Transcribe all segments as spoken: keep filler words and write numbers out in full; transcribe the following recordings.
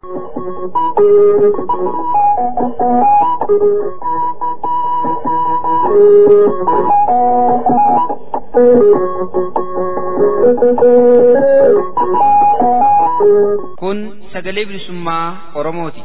Kun sagalee bilisummaa Oromooti.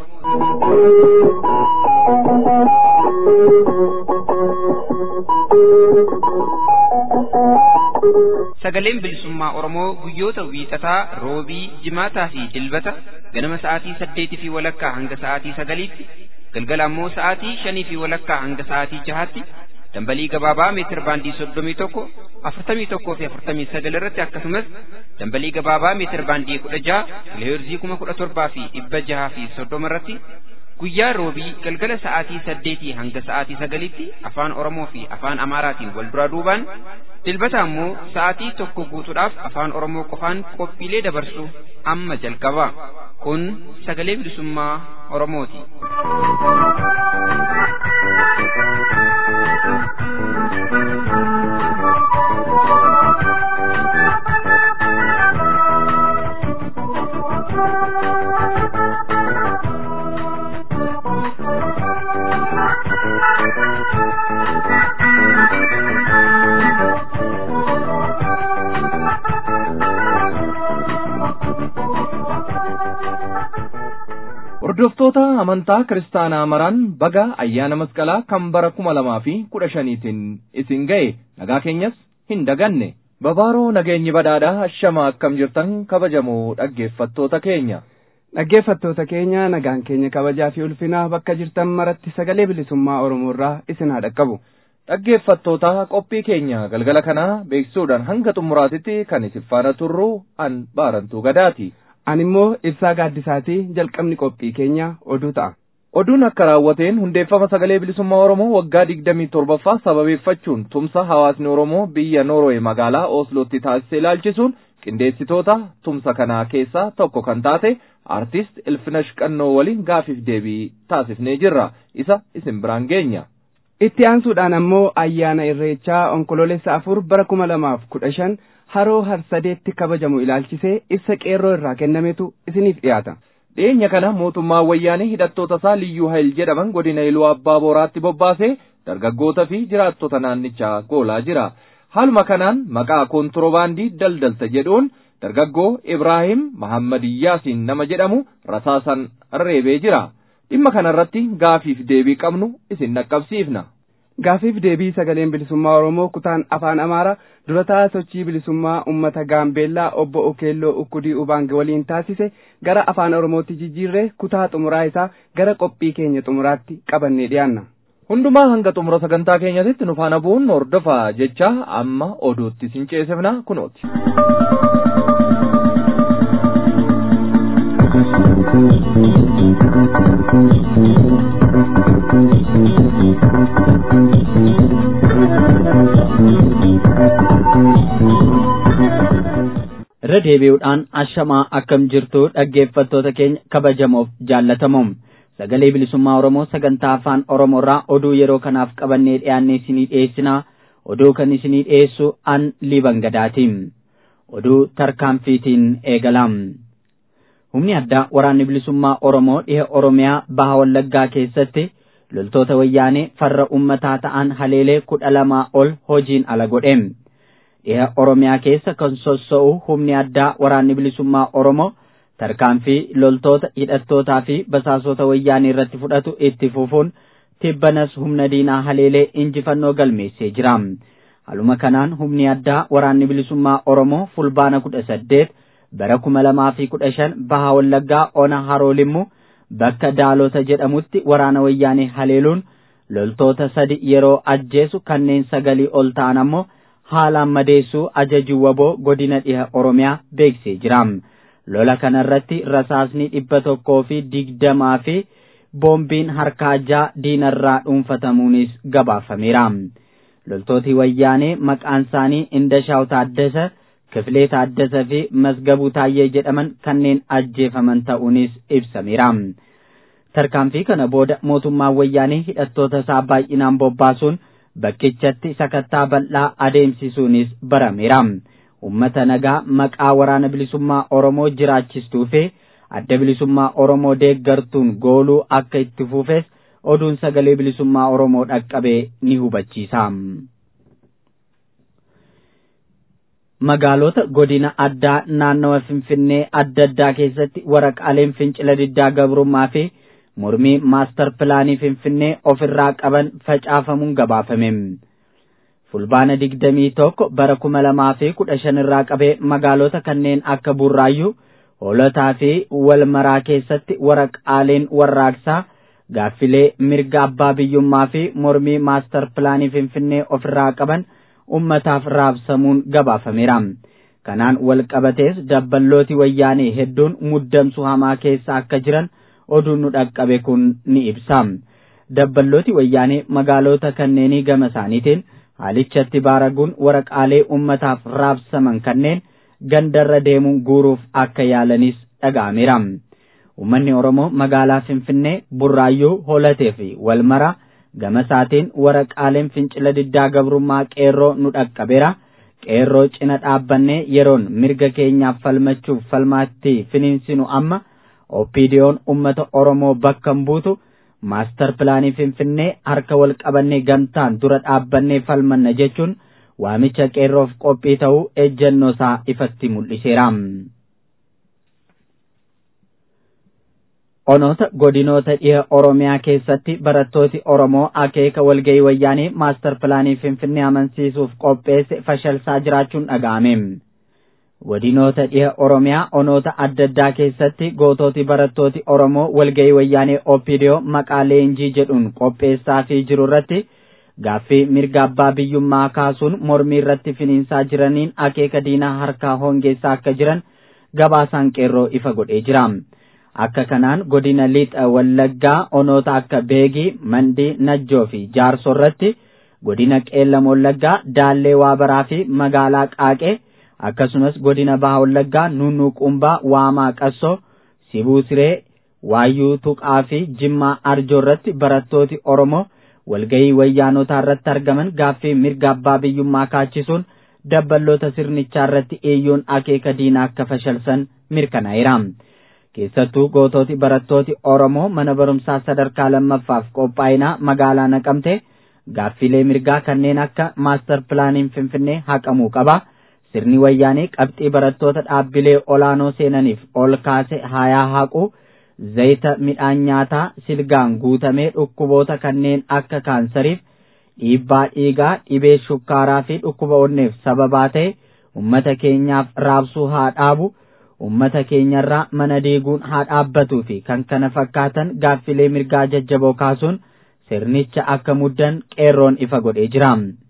Sagaleen bilisummaa Oromoo guyyoota wiixataa, roobii, jimaataa fi dilbata ganama sa'aatii saddeetii fi walakkaa hanga sa'aatii sagaliitti, galgala ammoo sa'aatii shanii fi walakkaa hanga sa'aatii jahaatti dambalii gabaabaa meetir baandii soddomii tokko, afurtamii tokkoo fi afurtamii sagal irratti akkasumas dambalii gabaabaa meetir baandii kudha jaha, kiloheerzii kuma kudha torbaa fi dhibba jahaa fi soddoma irratti guyyaa roobii galgala sa'aatii saddeetii hanga sa'aatii sagaliitti afaan Oromoo fi afaan Amaaraatiin wal duraa duubaan, dilbata ammoo sa'aatii tokko guutuudhaaf afaan Oromoo qofaan qophiilee dabarsu amma jalqaba. Kun sagalee bilisummaa Oromooti. Hordoftoota amantaa kiristaanaa maraan baga ayyaana masqalaa kan bara kuma lamaa fi kudha shaniitiin isin ga'e nagaa keenyas hin daganne. Babaaroo nageenyi badhaadhaa ashama akkam jirtan kabajamoo dhaggeeffattoota keenya. Dhaggeeffattoota keenya nagaan keenya kabajaa fi ulfinaa bakka jirtan maratti sagalee bilisummaa Oromoo irraa isin haa dhaqqabu. Dhaggeeffattoota qophii keenya galgala kanaa beeksisuudhaan hanga xumuraatitti kan isin faana turru an baarantuu gadaati. Ani immoo ibsaa gaaddisaatii jalqabni qophii keenya oduu ta'a. Oduun akka raawwateen hundeeffama sagalee bilisummaa Oromoo waggaa digdamii torbaffaa sababeeffachuun tumsa hawaasni Oromoo biyya Noorwee magaalaa Oslootti taasise ilaalchisuun qindeessitoota tumsa kanaa keessaa tokko kan taate artist Ilfinash Qannoo waliin gaafiif deebii taasifnee jirra. Isa isin biraan geenya. Itti aansuudhaan ammoo ayyaana irreechaa onkoloolessa afur bara kuma lamaaf kudha shan haroo harsadeetti kabajamu ilaalchisee ibsa qeerroo irraa kennametu isiniif dhiyaata. Dhiyeenya kana mootummaan wayyaanee hidhattoota isaa Liyyuu Hayil jedhaman godina Iluu Abbaa Booraatti bobbaasee dargaggoota fi jiraattota naannichaa goolaa jira. Haaluma kanaan maqaa kontiroobaandii daldalta jedhuun dargaggoo Ibraahim Mahammad Yaasiin nama jedhamu rasaasan reebee jira. Dhimma kanarratti gaafiif deebii qabnu isin dhaqqabsiifna. Gaafiif deebii sagaleen bilisummaa Oromoo kutaan afaan Amaaraa durataa sochii bilisummaa uummata Gaambeellaa obbo Okeelloo Ukkudii Ubaange waliin taasise gara afaan Oromootti jijjiirree kutaa xumuraa isaa gara qophii keenya xumuraatti qabannee dhiyaanna. Hundumaa hanga xumura sagantaa keenyatti nu faana bu'uun hordofaa jecha amma oduutti isin ceesifna kunooti. Irra deebi'uudhaan ashamaa akkam jirtu dhaggeeffattoota keenya kabajamoof jaallatamoo sagalee bilisummaa Oromoo sagantaa afaan Oromoo irraa oduu yeroo kanaaf qabannee dhiyaannee isinii dhiyeessinaa. Oduu kan isinii dhiyeessu an Liiban Gadaatiin. Oduu tarkaanfiitiin eegalaam. Humni addaa waraanni bilisummaa Oromoo dhiha Oromiyaa baha Wallaggaa keessatti loltoota wayyaanee farra ummataa ta'an haleelee kudha lamaa ol hojiin ala godhe. Dhiha Oromiyaa keessa kan sossoo'u humni addaa waraanni bilisummaa Oromoo tarkaanfii loltoota hidhattootaa fi basaasota wayyaanee irratti fudhatu itti fufuun tibbanas humna diinaa haleelee injifannoo galmeessee jira. Haluma kanaan humni addaa waraanni bilisummaa Oromoo fulbaana kudha saddeet bara kuma lamaa fi kudha shan baha Wallaggaa ona Haroolimmu bakka Daalota jedhamutti waraana wayyaanee haleeluun loltoota sadi yeroo ajjeesu kanneen sagalii ol ta'an ammoo haalaan madeessuu ajajii waboo godina dhiha Oromiyaa beeksisee jira. Lola kanarratti rasaasni dhibba tokkoo fi digdamaa fi boombiin harkaa ja'a diinarraa dhuunfatamuunis gabaafameera. Loltooti wayyaanee maqaan isaanii Indashaw Taaddasa, Kifilee Taaddasa fi Masgabuu Taayyee jedhaman kanneen ajjeefaman ta'uunis ibsameera. Tarkaanfii kana booda mootummaan wayyaanee hidhattoota isaa baay'inaan bobbaasuun bakkichatti sakattaa bal'aa adeemsisuunis barameera. Ummata nagaa maqaa waraana bilisummaa Oromoo jiraachistuu fi adda bilisummaa Oromoo deeggartuun gooluu akka itti fufes oduun sagalee bilisummaa Oromoo dhaqqabee ni hubachiisa. Magaalota godina addaa naannawa Finfinnee adda addaa keessatti waraqaaleen fincila diddaa gabrummaa fi mormii maastar pilaanii Finfinnee ofirraa qaban facaafamuun gabaafame. Fulbaana digdamii tokko bara kuma lamaa fi kudha shan irraa qabee magaalota kanneen akka Burraayyuu, Hoolotaa fi Walmaraa keessatti waraqaaleen warraaqsaa gaaffilee mirga abbaa biyyummaa fi mormii maastar pilaanii Finfinnee ofirraa qaban ummataaf raabsamuun gabaafameera. Kanaan wal qabatees dabballooti wayyaanee hedduun muddamsuu hamaa keessa akka jiran oduun nu dhaqqabe kun ni ibsa. Dabballooti wayyaanee magaalota kanneenii gama isaaniitiin haalichatti baaraguun waraqaalee ummataaf raabsaman kanneen gandarra deemuun guuruuf akka yaalanis dhaga'ameera. Uummanni Oromoo magaalaa Finfinnee, Burraayyuu, Hoolatee fi Walmaraa gama isaatiin waraqaaleen fincila diddaa gabrummaa qeerroo nu dhaqqabeera. Qeerroo cina dhaabbannee yeroon mirga keenyaaf falmachuuf falmaatti finiinsinu amma Oppiidiyoon ummata Oromoo bakka hin buutu maastar pilaanii Finfinnee harka wal qabannee gamtaan dura dhaabbannee falmanna jechuun waamicha qeerroof qophii ta'uu ejjennoo isaa ifatti mul'iseera. Onoota godinoota dhiha Oromiyaa keessatti barattooti Oromoo akeeka walgahii wayyaanee maastar pilaanii Finfinnee amansiisuuf qopheesse fashalsaa jiraachuun dhaga'ame. Godinoota dhiha Oromiyaa onoota adda addaa keessatti gootooti barattooti Oromoo walgahii wayyaanee Oppiidiyoo maqaa leenjii jedhuun qopheessaa fi jiru irratti gaaffii mirga abbaa biyyummaa kaasuun mormii irratti finiinsaa jiraniin akeeka diinaa harkaa hongeessaa akka jiran gabaasaan qeerroo ifa godhee jira. Akka kanaan godina lixa Wallaggaa onoota akka Beegii, Mandii, Najjoo fi Jaarsoo irratti, godina Qeellam Wallaggaa, Daallee Waabaraa fi magaalaa Qaaqee, akkasumas godina Baha Wallaggaa, Nunnuu Qumbaa, Waamaa Qassoo, Sibuu Siree, Waayyuu Tuqaa fi Jimmaa Arjoo irratti barattooti Oromoo walgahii wayyaanotaa irratti argaman gaaffii mirga abbaa biyyummaa kaachisuun dabballoota sirnichaa irratti eeyyoon akeeka diinaa akka fashalsan mirkanaa'eera. Keessattuu gootooti barattooti Oromoo mana barumsaa sadarkaa lammaffaaf qophaa'inaa magaalaa Naqamtee gaaffilee mirgaa kanneen akka maastar pilaaniin Finfinnee haqamuu qaba, sirni wayyaanee qabxii barattoota dhaabbilee olaanoo seenaniif ol kaase hayaa haquu, zayita midhaan nyaataa silgaan guutamee dhukkuboota kanneen akka kaansariif, dhiibbaa dhiigaa, dhibee shukkaaraa fi dhukkuba onneef sababaa ta'e ummata keenyaaf raabsuu haa dhaabu, ummata keenyarraa mana diiguun haa dhaabbatuu fi kan kana fakkaatan gaaffilee mirgaa jajjaboo kaasuun sirnicha akka muddan qeerroon ifa godhee jira.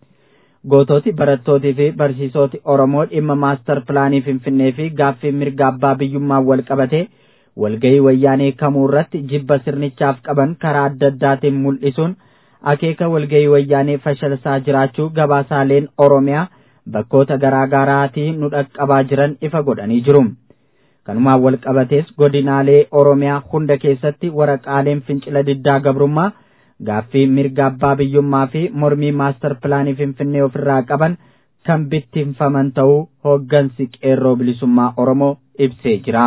Gootooti barattootii fi barsiisoti Oromoo dhimma maastar pilaanii Finfinnee fi gaaffii mirga abbaa biyyummaa wal qabate walgahii wayyaanee kamuu irratti jibba sirnichaaf qaban karaa adda addaatiin mul'isuun akeeka walgahii wayyaanee fashalsaa jiraachuu gabaasaaleen Oromiyaa bakkoota garaa garaatii nu dhaqqabaa jiran ifa godhanii jiru. Kanumaan wal qabatees godinaalee Oromiyaa hunda keessatti waraqaaleen fincila diddaa gabrummaa gaaffii mirga abbaa biyyummaa fi mormii maastar pilaanii Finfinnee ofirraa qaban kan bittinfaman ta'uu hooggansi qeerroo bilisummaa Oromoo ibsee jira.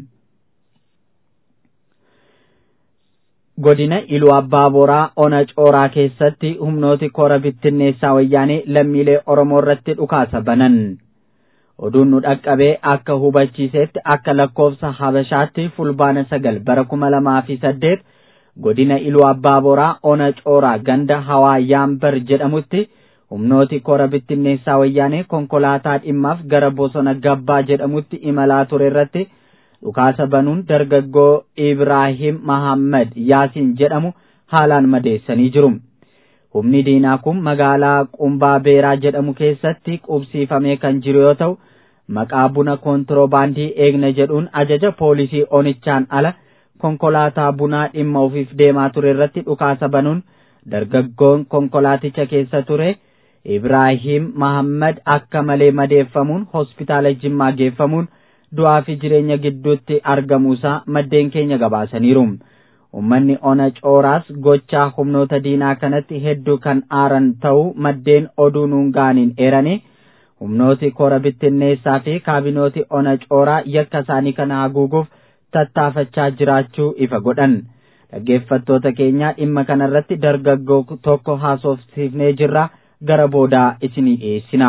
Godina Iluu Abbaa Booraa Ona Cooraa keessatti humnooti koora bittinneessaa wayyaanee lammiilee Oromoo irratti dhukaasa banan. Oduun nu dhaqqabee akka hubachiisetti akka lakkoofsa Habashaatti fulbaana sagal bara kuma lamaa fi saddeet godina Iluu Abbaa Booraa Ona Cooraa ganda Hawaa Yaambar jedhamutti humnooti koora bittinneessaa wayyaanee konkolaataa dhimmaaf gara bosona Gabbaa jedhamutti imalaa ture irratti dhukaasa banuun dargaggoo Ibraahim Mahammad Yaasin jedhamu haalaan madeessanii jiru. Humni diinaa kun magaalaa Qumbaa Beeraa jedhamu keessatti qubsiifamee kan jiru yoo ta'u, maqaa buna kontiroobaandii eegna jedhuun ajaja poolisii onichaan ala konkolaataa bunaa dhimma ofiif deemaa ture irratti dhukaasa banuun dargaggoon konkolaaticha keessa ture Ibraahim Mahammad akka malee madeeffamuun hospitaala Jimmaa geeffamuun du'aa fi jireenya gidduutti argamuusaa maddeen keenya gabaasaniiru. Ummanni Ona Cooraas gochaa humnoota diinaa kanatti hedduu kan aaran ta'uu maddeen oduu nuun gaaniin eeranii humnooti koora bittinneessaa fi kaabinooti Ona Cooraa yakka isaanii kana haguuguuf tattaafachaa jiraachuu ifa godhan. Dhaggeeffattoota keenya dhimma kanarratti dargaggoo tokko haasofsiifnee jirra gara boodaa isinii dhiyeessina.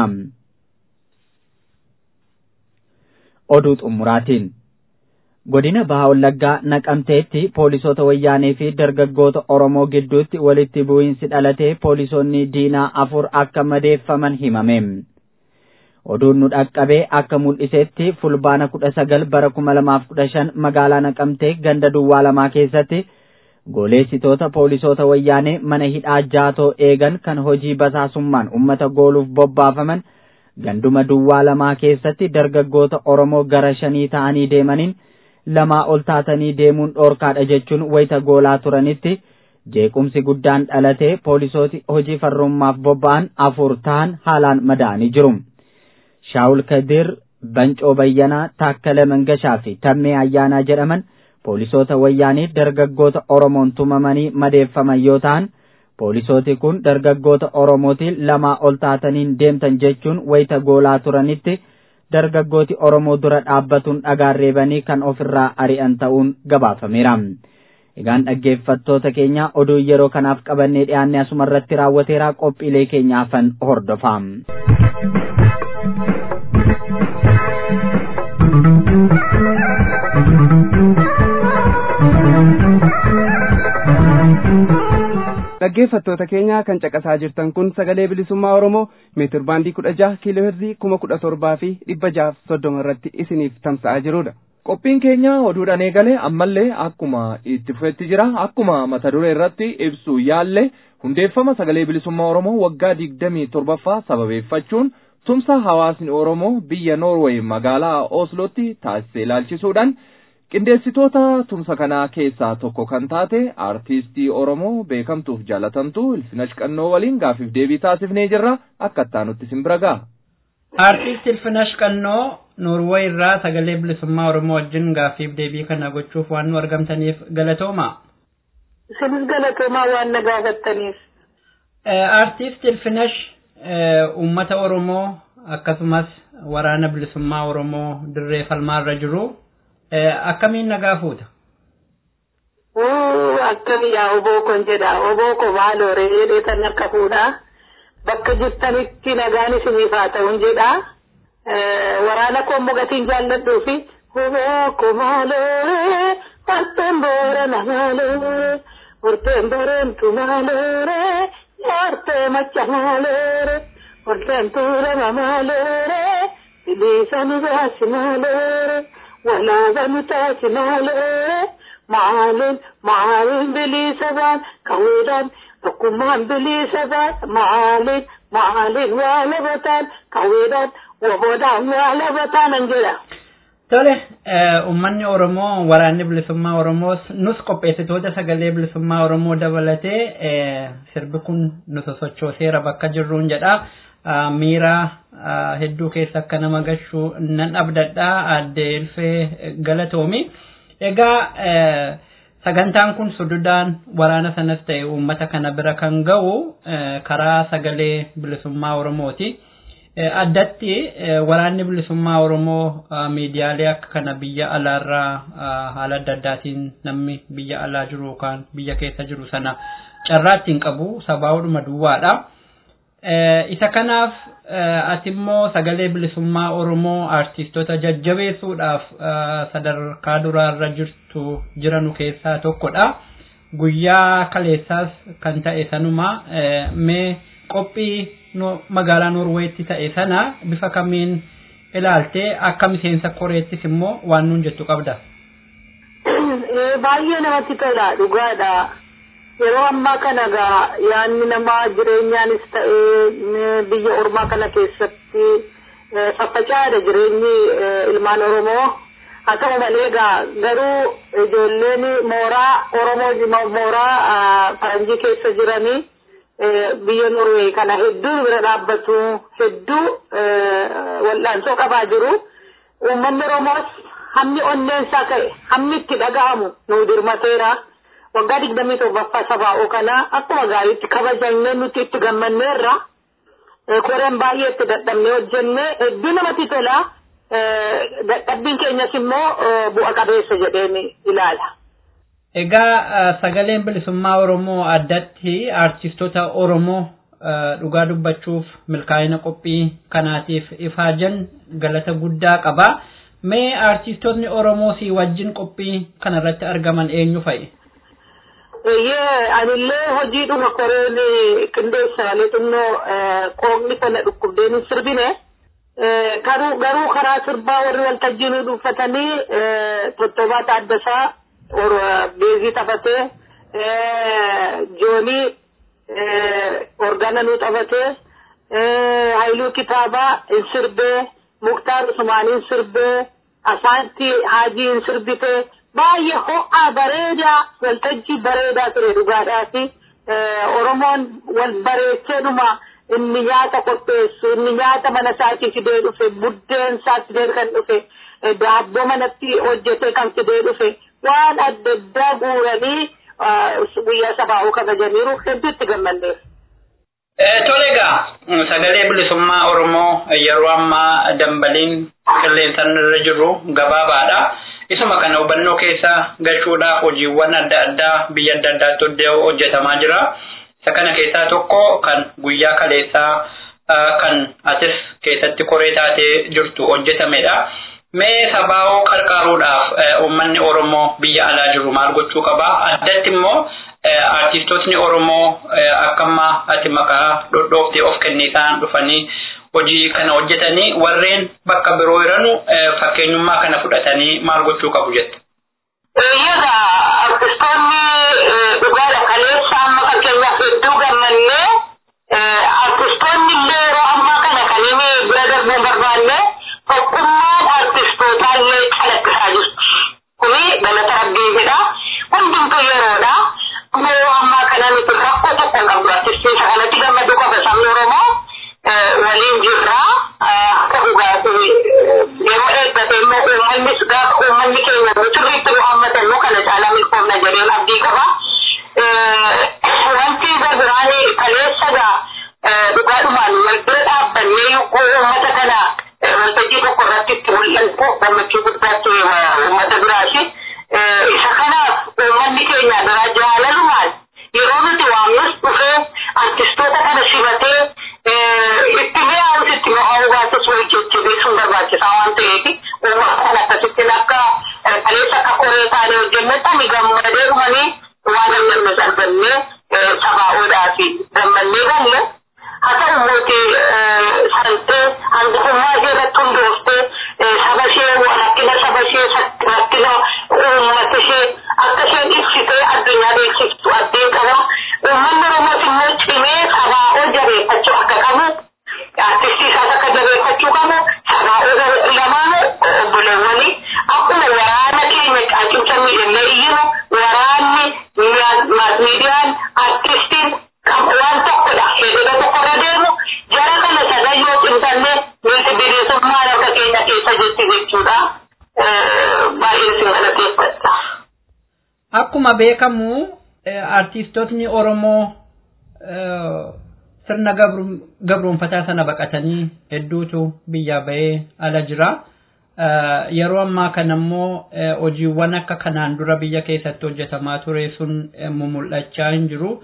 Oduu xumuraatiin godina Bahaa Wallaggaa Naqamteetti poolisoota wayyaanee fi dargaggoota Oromoo gidduutti walitti bu'iinsi dhalatee poolisoonni diinaa afur akka madeeffaman himame. Oduun nu dhaqqabee akka mul'isetti fulbaana kudha sagal bara kuma lamaaf kudha shan magaalaa Naqamtee ganda duwwaa lamaa keessatti gooleessitoota poolisoota wayyaanee mana hidhaa jaatoo eegan kan hojii basaasummaan ummata gooluuf bobbaafaman ganduma duwwaa lamaa keessatti dargaggoota Oromoo gara shanii ta'anii deemaniin lamaa ol taatanii deemuun dhoorkaadha jechuun wayita goolaa turanitti jeequmsi guddaan dhalatee poolisooti hojii farrummaaf bobba'an afur ta'an haalaan madaa'anii jiru. Shaawul Kadir, Bancoo Bayyanaa, Taakkala Mangashaa fi Tammee Ayyaanaa jedhaman poolisoota wayyaanii dargaggoota Oromoon tumamanii madeeffaman yoo ta'an poolisooti kun dargaggoota Oromootiin lamaa ol taataniin deemtan jechuun wayita goolaa turanitti dargaggooti Oromoo dura dhaabbatuun dhagaan reebanii kan ofirraa ari'an ta'uun gabaafameera. Egaan dhaggeeffattoota keenya oduu yeroo kanaaf qabannee dhiyaanne asumarratti raawwateera. Qophiilee keenyaafan hordofaa. Dhaggeeffattoota keenya kan caqasaa jirtan kun sagalee bilisummaa Oromoo meetir baandii kudha jaha kiiloo heerzii kuma kudha torbaa fi dhibba jahaaf soddoma irratti isiniif tamsa'aa jirudha. Qophiin keenya oduudhaan eegale ammallee akkuma itti fufetti jira. Akkuma mata duree irratti ibsuu yaalle hundeeffama sagalee bilisummaa Oromoo waggaa digdamii torbaffaa sababeeffachuun tumsa hawaasni Oromoo biyya Noorweey magaalaa Oslootti taasisee ilaalchisuudhaan qindeessitoota tumsa kanaa keessaa tokko kan taate aartistii Oromoo beekamtuuf jaalatamtu Ilfinash Qannoo waliin gaafiif deebii taasifnee jirra. Akka ittaanutti isin bira ga'a. Aartist Ilfinash Qannoo Noorweey irraa sagalee bilisummaa Oromoo wajjin gaafiif deebii kana gochuuf waan nu argamtaniif galatooma. Isinis galatooma waan na gaafattaniif. Aartist Ilfinash uummata Oromoo akkasumas waraana bilisummaa Oromoo dirree falmaarra jiru akkamiin nagaa fuuta? Akkami yaa oboo kon jedha oboo ko maaloo reedee tan akka fuudha bakka jirtanitti nagaan isiniif haa ta'uun jedha waraana koo mogatiin jaalladhuu fi oboo ko maaloo warteen boorana maaloo warteen bareentu maaloo wartee macha maaloo warteen tuulama maaloo biliisa nu baasi maaloo ولا بنتاج مالي معالم معالم بلي سبان كويدان وكمان بلي سبان معالم معالم ولا بطان كويدان وبودان ولا بطان انجلا Tole uummanni Oromoo waraanni bilisummaa Oromoos nus qopheessitoota sagalee bilisummaa Oromoo dabalatee sirbi kun nu sosochooseera bakka jirruun jedha. Miira hedduu keessa akka nama gashu nan abdadha adde Ilfee galatoomi. Egaa sagantaan kun sududaan waraana sanas ta'e uummata kana bira kan ga'u karaa sagalee bilisummaa Oromooti. Addatti waraanni bilisummaa Oromoo miidiyaalee akka kana biyya alaarraa haala adda addaatiin namni biyya alaa jiru yookaan biyya keessa jiru sana carraatti hin qabu sabaa'uudhuma duwwaadha. Isa kanaaf ati immoo sagalee bilisummaa Oromoo artistoota jajjabeessuudhaaf sadarkaa duraarra jirtu jiranu keessaa tokkodha. Guyyaa kaleessaas kan ta'e sanuma mee qophii magaalaa Noorweetti ta'e sana bifa kamiin ilaaltee akka miseensa koreettis immoo waan nuun jettu qabda. Baay'ee namatti tola dhugaadha. Yeroo ammaa kana gaa yaanni namaa jireenyaanis ta'ee biyya ormaa kana keessatti faffacaadha jireenyi ilmaan Oromoo. Haa ta'u malee gaa garuu ijoolleen mooraa Oromoo mooraa faranjii keessa jiranii biyya Norwee kana hedduu bira dhaabbatu hedduu wal'aansoo qabaa jiru. Uummanni Oromoos hammi onneensaa ka'e hammi itti dhaga'amu nu dirmateera. Waggaa digdamii torbaffaa sabaa'oo kana akkuma gaariitti kabajannee nuti itti gammanneerra. Koreen baay'ee itti dadhabnee hojjennee hedduu namatti tola. dadhabbiin keenyas immoo bu'a qabeessa jedheen ilaala. Egaa sagaleen bilisummaa Oromoo addatti artistoota Oromoo dhugaa dubbachuuf milkaa'ina qophii kanaatiif ifaajan galata guddaa qaba. Mee artistoonni Oromoo si wajjin qophii kanarratti argaman eenyu fa'i? Yee anillee hojiidhuma koreen qindeessaalee xinnoo qoomni kana dhukkubdeen sirbine garuu garuu karaa sirbaa warri waltajjii nu dhuunfatanii Tottobaa Taaddasaa beezii taphatee Joonii organa nu taphatee Haayiluu Kitaabaa hin sirbee Muktaar Usmaaniin sirbee Asaanti Haajiin sirbitee baay'ee ho'aa bareedaa waltajjii bareedaa ture dhugaadhaati. Oromoon wal bareecheedhuma inni nyaata qopheessu inni nyaata mana isaatii fidee dhufe buddeen isaa fidee kan dhufe daabboo manatti hojjetee kan fidee dhufe waan adda addaa guuranii guyyaa sabaa kabajaniiru hedduutti gammanneef. Tole egaa sagalee bilisummaa Oromoo yeroo ammaa dambaliin qilleensaan irra jiru gabaabaadha. Isuma kana hubannoo keessa galchuudhaaf hojiiwwan adda addaa biyya adda addaatti hojjetamaa jira. Isa kana keessaa tokko kan guyyaa kaleessaa kan atis keessatti koree taatee jirtu hojjetamedha. Mee sabaa'oo qarqaaruudhaaf uummanni Oromoo biyya alaa jiru maal gochuu qaba? Addatti immoo artistootni Oromoo akkamma ati maqaa dhodhooftee of kenniisaan dhufanii hojii kana hojjetanii warreen bakka biroo jiranu fakkeenyummaa kana fudhatanii maal gochuu qabu jette? Eeyyega artistoonni dhugaadha kaleessa amma fakkeenyaaf hedduu gammannee artistoonni illee yeroo ammaa kana kan inni bira darbuun barbaanne tokkummaan artistootaa illee calaqqisaa jirti. Kuni galata rabbiidha. Hundumtuu yeroodha. Yeroo ammaa kana nuti rakkoo tokko hin qabnu artistoota kanatti gammadu qofa sabni Oromoo waliin jirra. Akka dhugaatii yeroo eeggate immoo uummannis gaafa uummanni keenya sirriitti nu hammatan nu kana caalaa milkoomna jedheen abdii qaba. Wanti biraanii kaleessagaa dhugaadhumaan wal bira dhaabbannee yogguu uummata kana waltajjii tokko irratti itti mul'atu gammachuu guddaatti uummata biraati. Isa kanaaf uummanni keenya biraa jaalalumaan yeroo nuti waamnus dhufee artistoota kana simatee itti mi'aawus itti mi'aawuu baatus wal jajjabeessuun barbaachisaa waan ta'eef uummata kana akkasitti akka kaleessa akka koree taanee hojjennetti ani gammadee dhumanii waan gammadnes argannee sabaa'oodhaa fi gammannee galle haa ta'u mootii santee hangafummaa ishee irratti hundooftee saba ishee rakkina saba ishee rakkina uummata ishee akka isheen ibsitee addunyaa beeksiftu addee qaba. Uummanni Oromoos immoo cimee sabaa'oo jabeeffachuu akka qabu artistii isaas akka jabeeffachuu qabu sabaa'oo lamaanuu obboleewwanii akkuma waraana keenya caacimsa miidhagina iyyinu waraanni maas miidiyaan artistiin waan tokkodha hedduudha tokkorra deemu jara kana sagayyoo cimsannee nuti bilisummaan akka keenya keessa jetti jechuudha. Baay'ee si galateeffadha. Akkuma beekamu artistootni Oromoo sirna gabroonfataa sana baqatanii hedduutu biyya bahee ala jira. Yeroo ammaa kana immoo hojiiwwan akka kanaan dura biyya keessatti hojjetamaa ture sun mul'achaa hin jiru.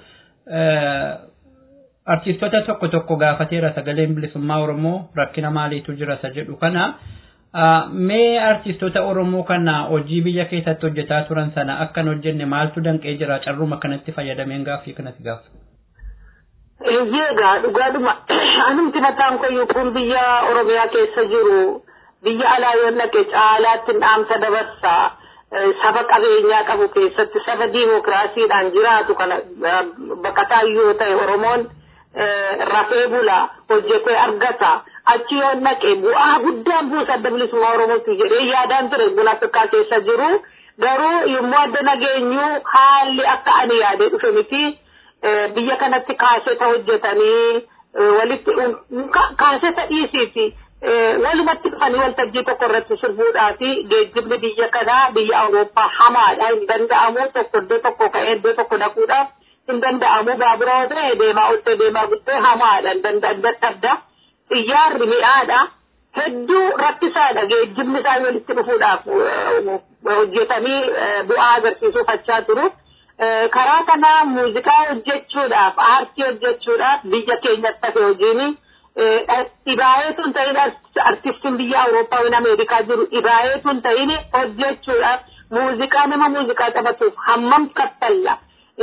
Artistoota tokko tokko gaafateera sagaleen bilisummaa Oromoo rakkina maaliitu jira isa jedhu kana. Mee artistoota Oromoo kana hojii biyya keessatti hojjetaa turan sana akkan hojjenne maaltu danqee jira carruma kanatti fayyadameen gaaffii kanatti gaafa? Eeyyega dhugaadhuma anumti mataan koyyuu kun biyya Oromiyaa keessa jiru biyya alaa yoo dhaqe caalaatti dhaamsa dabarsaa saba qabeenyaa qabu keessatti saba diimokiraasiidhaan jiraatu kana baqataa yoo ta'e Oromoon rafee bula hojjetee argata. Achi yoo dhaqe bu'aa guddaan buusa adda bilisummaa Oromootti jedhee yaadaan ture buna Afrikaa keessa jiru garuu yommuu adda nageenyu haalli akka ani yaadee dhufe miti biyya kanatti kaaseta hojjetanii walitti kaaseta dhiisiiti walumatti dhufanii waltajjii tokko irratti sirbuudhaa fi geejjibni biyya kanaa biyya Awurooppaa hamaadha hin danda'amu tokko iddoo tokko ka'ee iddoo tokko dhaquudhaaf hin danda'amu baabura ta'e deemaa oltee deemaa guddee hamaadha hin danda'an dadhabda. Xiyyaarri mi'aadha hedduu rakkisaadha geejjibni isaan walitti dhufuudhaaf hojjetanii bu'aa agarsiisuu fachaa turu. Karaa kana muuziqaa hojjechuudhaaf aartii hojjechuudhaaf biyya keenyatti hafe hojiini dhibaayeetuun ta'in artistiin biyya Awurooppaa fi Ameerikaa jiru dhibaayeetuun ta'in hojjechuudhaaf muuziqaa nama muuziqaa taphatuuf hammam kaffalla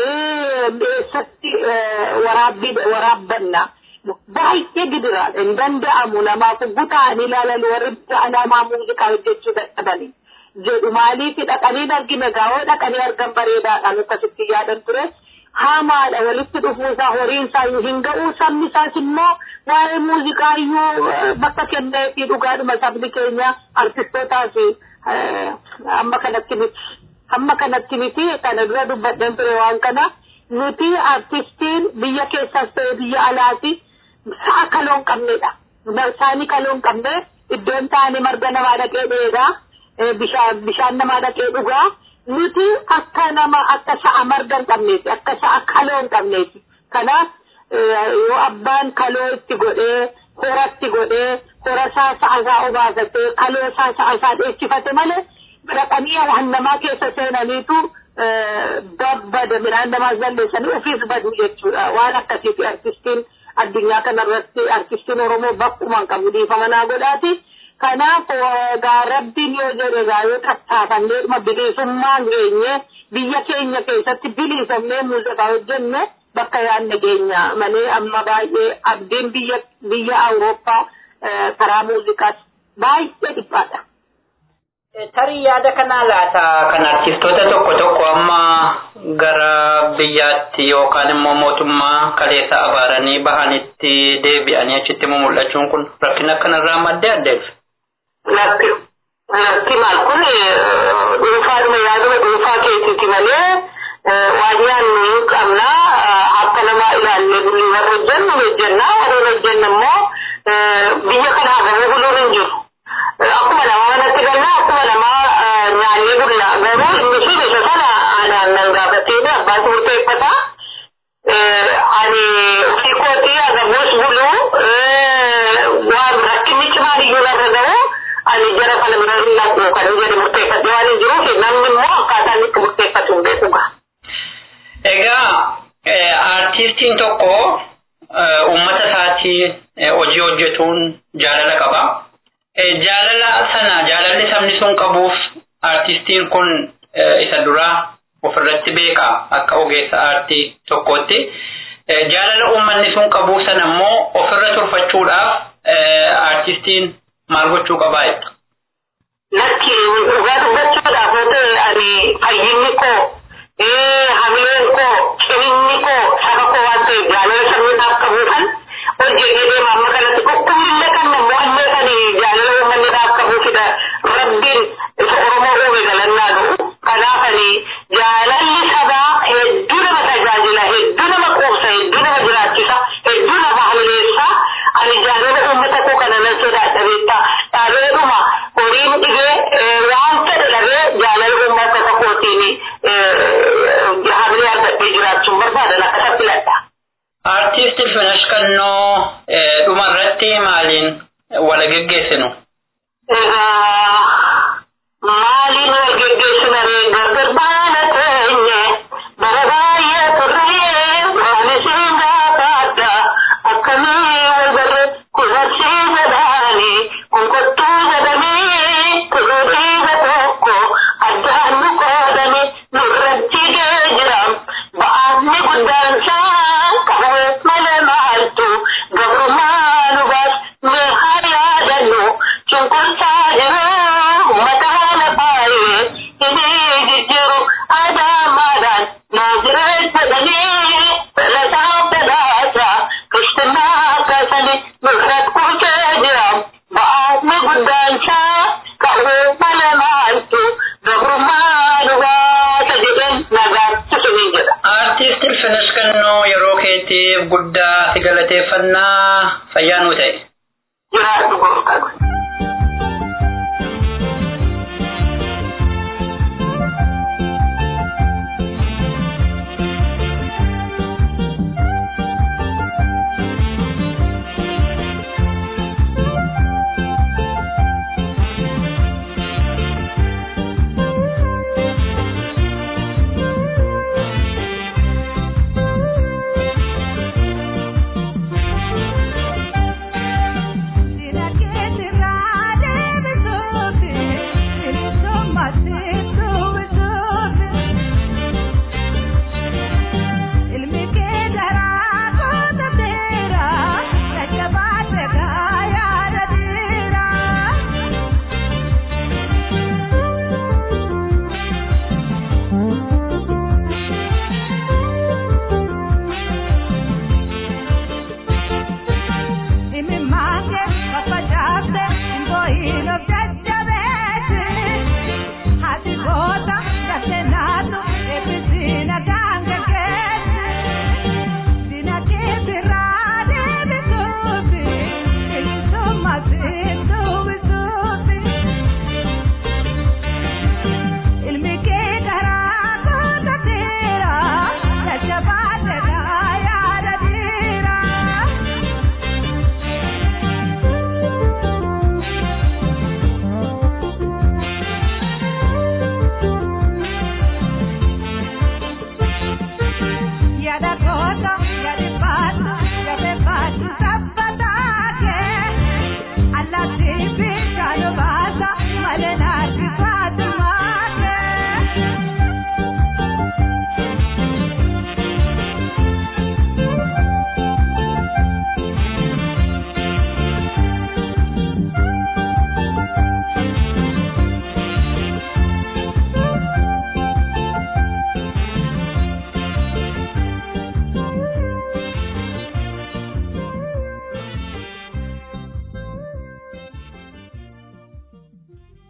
eessatti waraabbii waraabbanna baay'ee gidiraadha hin danda'amu namaaf gutaan ilaalan warri namaa muuziqaa hojjechuu dadhabanii jedhu maaliif dhaqanii argina gaa'oo dhaqanii argan bareedaadhaan akkasitti yaadan ture hamaadha walitti dhufuusaa horiin isaa hin ga'uu sabni isaas immoo waa'ee muuziqaa iyyuu bakka kenneefi dhugaadhuma sabni keenya artistootaa fi amma kanatti miti amma kanatti miti kana dura dubbadhan ture waan kana nuti artistiin biyya keessaas ta'e biyya alaati sa'a kaloon qabnedha saani kaloon qabne iddoon taa'anii marga namaa dhaqee dheedaa bishaan bishaan namaa dhaqee dhugaa nuti akka nama akka sa'a marga hin qabneeti akka sa'a kaloo hin qabneeti kanaaf yoo abbaan kaloo itti godhee horatti godhee hora isaa sa'a isaa obaafatee kaloo isaa sa'a isaa dheechifate malee dhaqanii waan namaa keessa seenaniitu babbada midhaan namaa jalleessanii ofiis badu jechuudha waan akkasiiti artistiin addunyaa kanarratti artistiin Oromoo bakkuma hin qabu dhiifama naa godhaati. Kanaaf gaa rabbiin yoo jedhe gaa yoo tattaafannee dhuma bilisummaan geenye biyya keenya keessatti bilisomnee muuziqaa hojjenne bakka yaadne geenya malee amma baay'ee abdiin biyya biyya Awurooppaa karaa muuziqaas baay'ee dhiphaadha. Tarii yaada kanaa laata kan artistoota tokko tokko amma gara biyyaatti yookaan immoo mootummaa kaleessa abaaranii bahanitti deebi'anii achitti mul'achuun kun rakkina akkanarraa maddee addeef. Lakki lakki maal kun dhuunfaadhuma yaaduma dhuunfaa keetiiti malee waan yaadnu hin qabna akka nama ilaallee bulii warra hojjennu hojjenna warra hojjennu immoo biyya kana hagamee buluun hin jiru. Akkuma nama manatti gallaa akkuma nama nyaannee bulla garuu inni sun isa sana anaan nan gaafatee abbaatu murteeffata ani ofii kootii agamuus buluu waan rakkinni cimaan iyyuu narra ga'u ani jara kana bira hin laatu kan jedhe murteeffate waan hin jiruuf namni immoo akkaataan itti murteeffatu hin beekuudha. Egaa artistiin tokko uummata isaatii hojii hojjetuun jaalala qaba. Jaalala sana jaalalli sabni sun qabuuf artistiin kun isa duraa ofirratti beeka akka ogeessa aartii tokkootti. Jaalala uummanni sun qabuuf sana immoo ofirra turfachuudhaaf artistiin maal gochuu qabaa jetta? Lakki dhugaa dubbachuudhaaf yoo ta'e ani fayyinni koo hamileen koo ciminni koo saba koo waan ta'eef jaalala sabni naaf qabuufan hojjetee deema amma kanatti dhukkubnillee kan nammoo illee kan jaalala uummanni naaf qabuufidha rabbiin isa Oromoo uume galannaa ga'u kanaaf ani jaalalli sabaa hedduu nama tajaajila hedduu nama quubsa hedduu nama jiraachisa hedduu nama hamileessa ani jaalala uummata koo kana nan sodaadha beektaa dhaabeedhuma horiin dhibee waan fedhe dhabee jaalala uummata tokkootiin hamilee argadhee jiraachuun barbaadan akkasa filadha. Artiist Ilfinash Qannoo dhumarratti maaliin wal geggeessinu? Maaliin wal geggeessina gargar baana teenye bara baay'ee turree waan isin gaafaadha akkamii wal barre kusarsii jedhaani kun kottuu jedhamee kusuutiisa tokko addaan nu qoodame nurratti geejjira ba'aasni guddaan isaa qabee malee maaltu gabrummaa nu baas mee haa yaadannu cunqursaa jiru uummata haala baay'ee hidhii jijjiiru adaamaadhaan naazireet jedhanii fedhasaa fedhaasa kristinaa akkasanii nurratti kuucee jira ba'aasni guddaan isaa qabee malee maaltu gabrummaa nu baasa jedheen nagaachisanii jedha. Artiist Ilfinash Qannoo yeroo keetiif guddaa si galateeffannaa fayyaa nuu ta'e. Jiraatu gooftaa.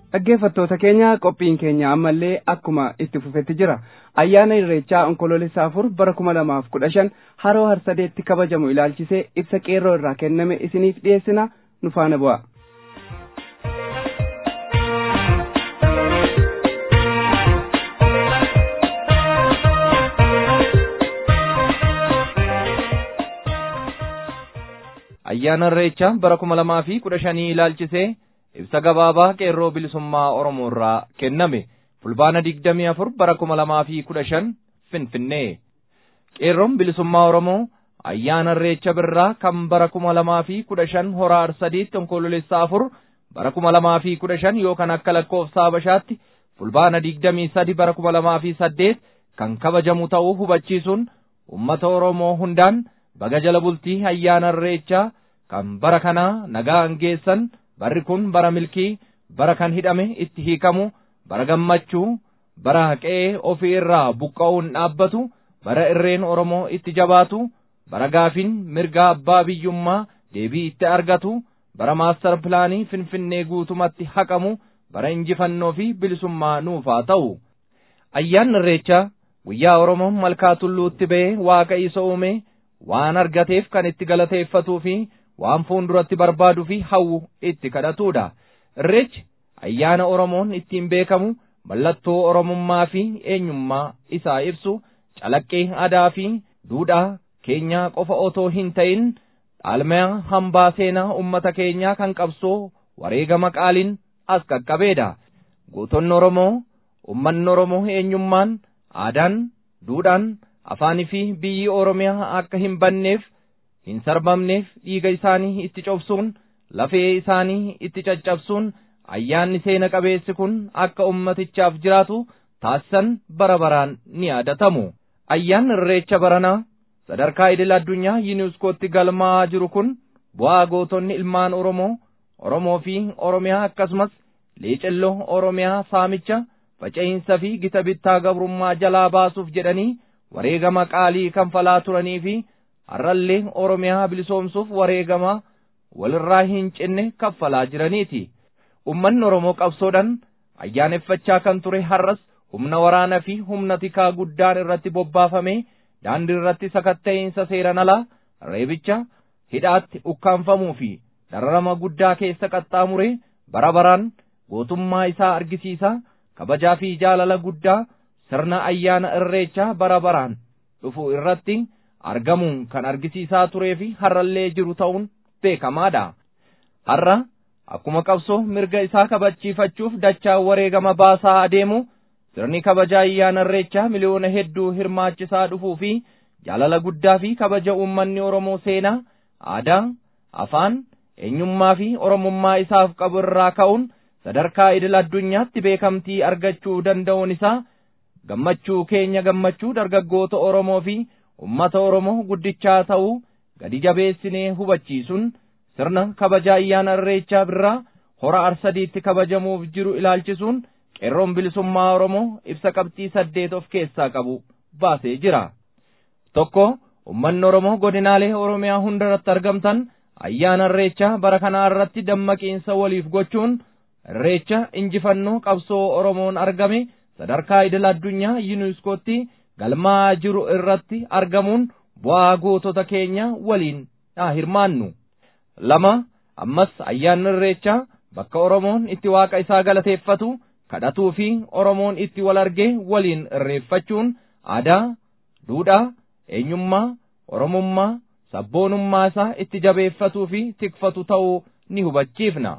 Dhaggeeffattoota keenya qophiin keenya ammallee akkuma itti fufetti jira. Ayyaana Irreechaa onkoloolessa afur bara kuma lamaaf kudha shan haroo harsadeetti kabajamu ilaalchisee ibsa qeerroo irraa kenname isiniif dhiyeessina nu faana bu'a. Ayyaana Irreechaa bara kuma lamaa fi kudha shanii ilaalchisee ibsa gabaabaa qeerroo bilisummaa Oromoo irraa kenname fulbaana digdamii afur bara kuma lamaa fi kudha shan Finfinnee. Qeerroon bilisummaa Oromoo ayyaana Irreecha birraa kan bara kuma lamaa fi kudha shan hora arsadiitti onkoloolessa afur bara kuma lamaa fi kudha shan yookaan akka lakkoofsa Habashaatti fulbaana digdamii sadi bara kuma lamaa fi saddeet kan kabajamu ta'uu hubachiisuun ummata Oromoo hundaan baga jala bultii ayyaana Irreechaa kan bara kanaa nagaan geessan. Barri kun bara milkii, bara kan hidhame itti hiikamu, bara gammachuu, bara qe'ee ofii irraa buqqa'uun dhaabbatu, bara irreen Oromoo itti jabaatu, bara gaafiin mirga abbaa biyyummaa deebii itti argatu, bara maastar pilaanii Finfinnee guutumatti haqamu, bara injifannoo fi bilisummaa nuufaa ta'u. Ayyaanni Irreechaa guyyaa Oromoon malkaa tulluutti ba'ee waaqa isa uume waan argateef kan itti galateeffatuu fi waan fuulduratti barbaaduu fi hawwu itti kadhatudha. Irreechi ayyaana Oromoon ittiin beekamu mallattoo Oromummaa fi eenyummaa isaa ibsu calaqqee aadaa fi duudhaa keenyaa qofa otoo hin ta'in dhaalmaa hambaa seenaa ummata keenyaa kan qabsoo wareegama qaaliin as qaqqabeedha. Gootonni Oromoo, ummanni Oromoo eenyummaan, aadaan, duudhaan, afaanii fi biyyi Oromiyaa akka hin banneef hin sarbamneef dhiiga isaanii itti cobsuun lafee isaanii itti caccabsuun ayyaanni seena qabeessi kun akka ummatichaaf jiraatu taasisan bara baraan ni yaadatamu. Ayyaanni Irreecha baranaa sadarkaa idil addunyaa yuuniskootti galmaa'aa jiru kun bu'aa gootonni ilmaan Oromoo, Oromoo fi Oromiyaa akkasumas leecelloo Oromiyaa saamicha faca'insa fi gita bittaa gabrummaa jalaa baasuuf jedhanii wareegama qaalii kanfalaa turanii fi har'allee Oromiyaa bilisoomsuuf wareegama walirraa hin cinne kaffalaa jiraniiti. Ummanni Oromoo qabsoodhaan ayyaaneffachaa kan ture har'as humna waraanaa fi humna tikaa guddaan irratti bobbaafame daandii irratti sakatta'insa seeran alaa reebicha hidhaatti ukkaanfamuu fi dararama guddaa keessa qaxxaamure bara baraan gootummaa isaa argisiisa kabajaa fi jaalala guddaa sirna ayyaana Irreechaa bara baraan dhufu irratti argamuun kan argisiisaa turee fi har'allee jiru ta'uun beekamaadha. Har'a akkuma qabsoo mirga isaa kabachiifachuuf dachaa wareegama baasaa adeemu sirni kabajaa ayyaana Irreechaa miliyoona hedduu hirmaachisaa dhufuu fi jaalala guddaa fi kabaja uummanni Oromoo seenaa, aadaa, afaan, eenyummaa fi oromummaa isaaf qabu irraa ka'uun sadarkaa idil addunyaatti beekamtii argachuu danda'uun isaa gammachuu keenya gammachuu dargaggoota Oromoo fi ummata Oromoo guddichaa ta'uu gadi jabeessinee hubachiisuun sirna kabajaa ayyaana Irreechaa birraa hora arsadiitti kabajamuuf jiru ilaalchisuun qeerroon bilisummaa Oromoo ibsa qabxii saddeet of keessaa qabu baasee jira. Tokko ummanni Oromoo godinaalee Oromiyaa hundarratti argamtan ayyaana Irreechaa bara kanaa irratti dammaqiinsa waliif gochuun Irreecha injifannoo qabsoo Oromoon argame sadarkaa idil addunyaa yuuniskootti galmaa jiru irratti argamuun bu'aa gootota keenya waliin haa hirmaannu. Lama ammas ayyaanni Irreechaa bakka Oromoon itti waaqa isaa galateeffatu kadhatuu fi Oromoon itti wal argee waliin irreeffachuun aadaa, duudhaa, eenyummaa, oromummaa, sabboonummaa isaa itti jabeeffatuu fi tikfatu ta'uu ni hubachiifna.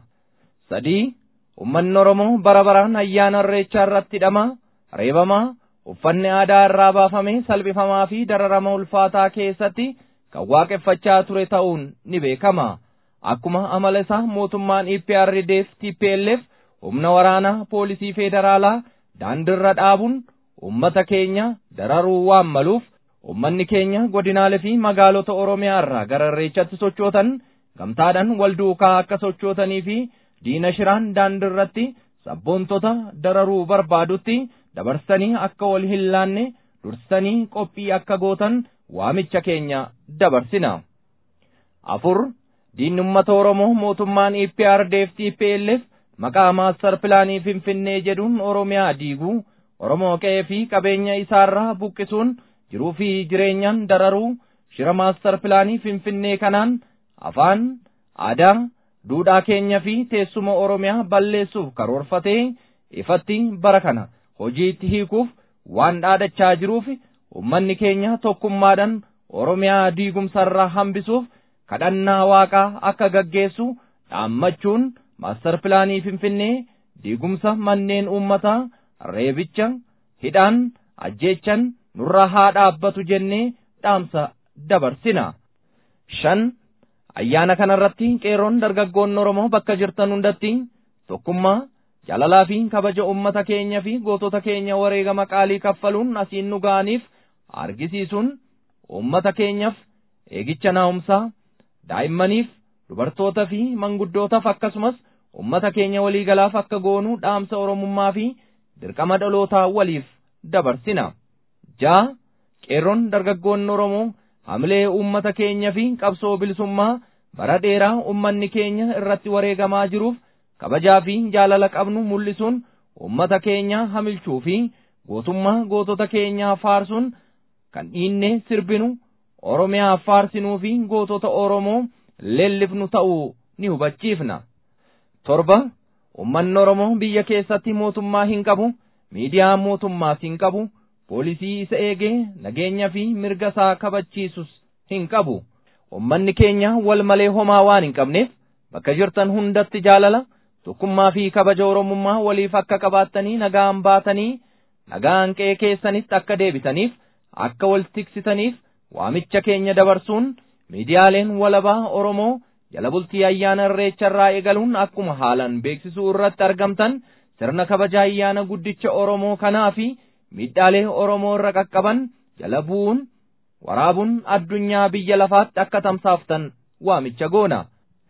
Sadii ummanni Oromoo bara baraan ayyaana Irreechaa irratti hidhamaa, reebamaa, uffanni aadaa irraa baafamee salphifamaa fi dararama ulfaataa keessatti kan waaqeffachaa ture ta'uun ni beekama. Akkuma amala isaa mootummaan E P R D F T P L F humna waraanaa poolisii federaalaa daandirra dhaabuun ummata keenya dararuu waan maluuf ummanni keenya godinaalee fi magaalota Oromiyaa irraa gara Irreechatti sochootan gamtaadhaan wal duukaa akka sochootanii fi diina shiraan daandirratti sabboontota dararuu barbaadutti dabarsanii akka wal hin laanne dursanii qophii akka gootan waamicha keenya dabarsina. Afur diinni ummata Oromoo mootummaan E P R D F T P L F maqaa maastar pilaanii Finfinnee jedhuun Oromiyaa diiguu, Oromoo qe'ee fi qabeenya isaarraa buqqisuun jiruu fi jireenyaan dararuu, shira maastar pilaanii Finfinnee kanaan afaan, aadaa, duudhaa keenya fi teessuma Oromiyaa balleessuuf karoorfatee ifatti bara kana hojiitti hiikuuf waan dhaadachaa jiruuf ummanni keenya tokkummaadhaan Oromiyaa diigumsarraa hambisuuf kadhannaa waaqaa akka gaggeessu dhaammachuun maastar pilaanii Finfinnee diigumsa manneen uummataa, reebicha, hidhaan, ajjeechan nurraa haa dhaabbatu jennee dhaamsa dabarsina. Shan ayyaana kanarratti qeerroon dargaggoon Oromoo bakka jirtan hundatti tokkummaa, jaalalaa fi kabaja ummata keenya fi gootota keenya wareegama qaalii kaffaluun asiin nu ga'aniif argisiisuun ummata keenyaaf eegicha naa'umsaa, daa'immaniif, dubartoota fi manguddootaaf akkasumas ummata keenya waliigalaaf akka goonuu dhaamsa Oromummaa fi dirqama dhalootaa waliif dabarsina. Jaa qeerroon dargaggoon Oromoo hamilee ummata keenya fi qabsoo bilisummaa bara dheeraa ummanni keenya irratti wareegamaa jiruuf kabajaa fi jaalala qabnu mul'isuun ummata keenya hamilchuu fi gootummaa gootota keenyaa faarsuun kan dhiinne sirbinu Oromiyaa faarsinuu fi gootota Oromoo leellifnu ta'uu ni hubachiifna. Torba ummanni Oromoo biyya keessatti mootummaa hin qabu, miidiyaa mootummaas hin qabu, poolisii isa eegee nageenya fi mirga isaa kabachiisus hin qabu. Ummanni keenya wal malee homaa waan hin qabneef bakka jirtan hundatti jaalala, tokkummaa fi kabaja Oromummaa waliif akka qabaattanii nagaan baatanii nagaan qe'ee keessanitti akka deebitaniif akka wal tiksitaniif waamicha keenya dabarsuun miidiyaaleen walabaa Oromoo jala bultii ayyaana irreecharraa eegaluun akkuma haalan beeksisuu irratti argamtan sirna kabaja ayyaana guddicha Oromoo kanaa fi miidhaalee Oromoo irra qaqqaban jala bu'uun waraabuun addunyaa biyya lafaatti akka tamsaaftan waamicha goona.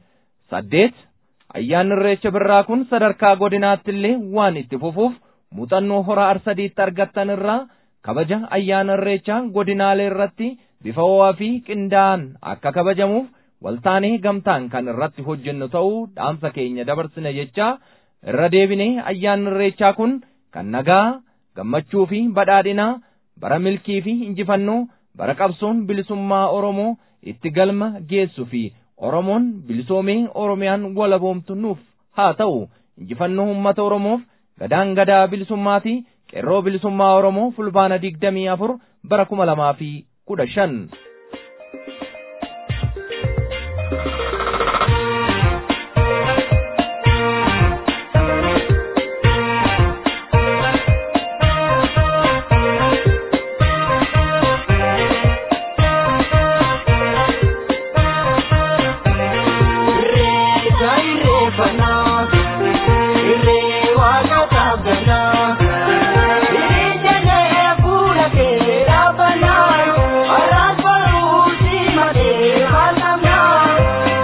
Saddeet ayyaanni irreecha birraa kun sadarkaa godinaatti illee waan itti fufuuf muuxannoo hora arsadiitti argattan irraa kabaja ayyaana irreechaa godinaalee irratti bifa ho'aa fi qindaa'aan akka kabajamuuf waltaanee gamtaan kan irratti hojjennu ta'uu dhaamsa keenya dabarsina jechaa irra deebinee ayyaanni irreechaa kun kan nagaa, gammachuu fi badhaadhinaa, bara milkii fi injifannoo, bara qabsoon bilisummaa Oromoo itti galma geessu fi Oromoon bilisoomee Oromiyaan walaboomtu nuuf haa ta'u. Injifannoo uummata Oromoof gadaan gadaa bilisummaati. Qeerroo bilisummaa Oromoo fulbaana digdamii afur bara kuma lamaa fi kudha shan. Bana,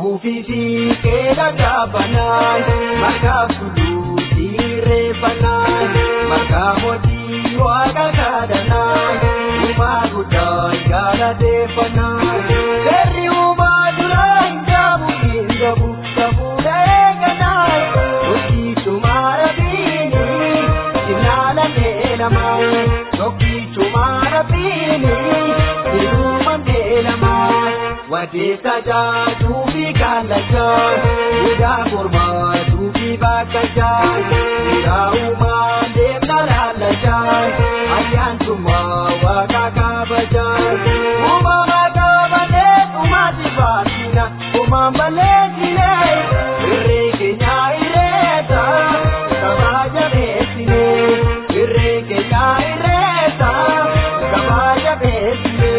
duufi fi keela gaafanaan maqaa suluutii banaan maqaa mootii waaqa kadhanaan uumaa guddaa galateeffannaan seerri uumaa duraa hin qabu hin qabu qabuudha eeganaan tokkichumaa rabbiini jinaala beelamaan tokkichumaa rabbiini jiruuman beelamaan wadeessa jaajuufi kaalachaan mudaa kormaatuufi bakkachaan miraa uumaa deemna laalachaan ayyaantummaa waaqa kabajaan uumama kabalee dhumaati baasina uumaan baleessine irree keenya irreessa kabaja beessine irree keenya irreessa kabaja beessine.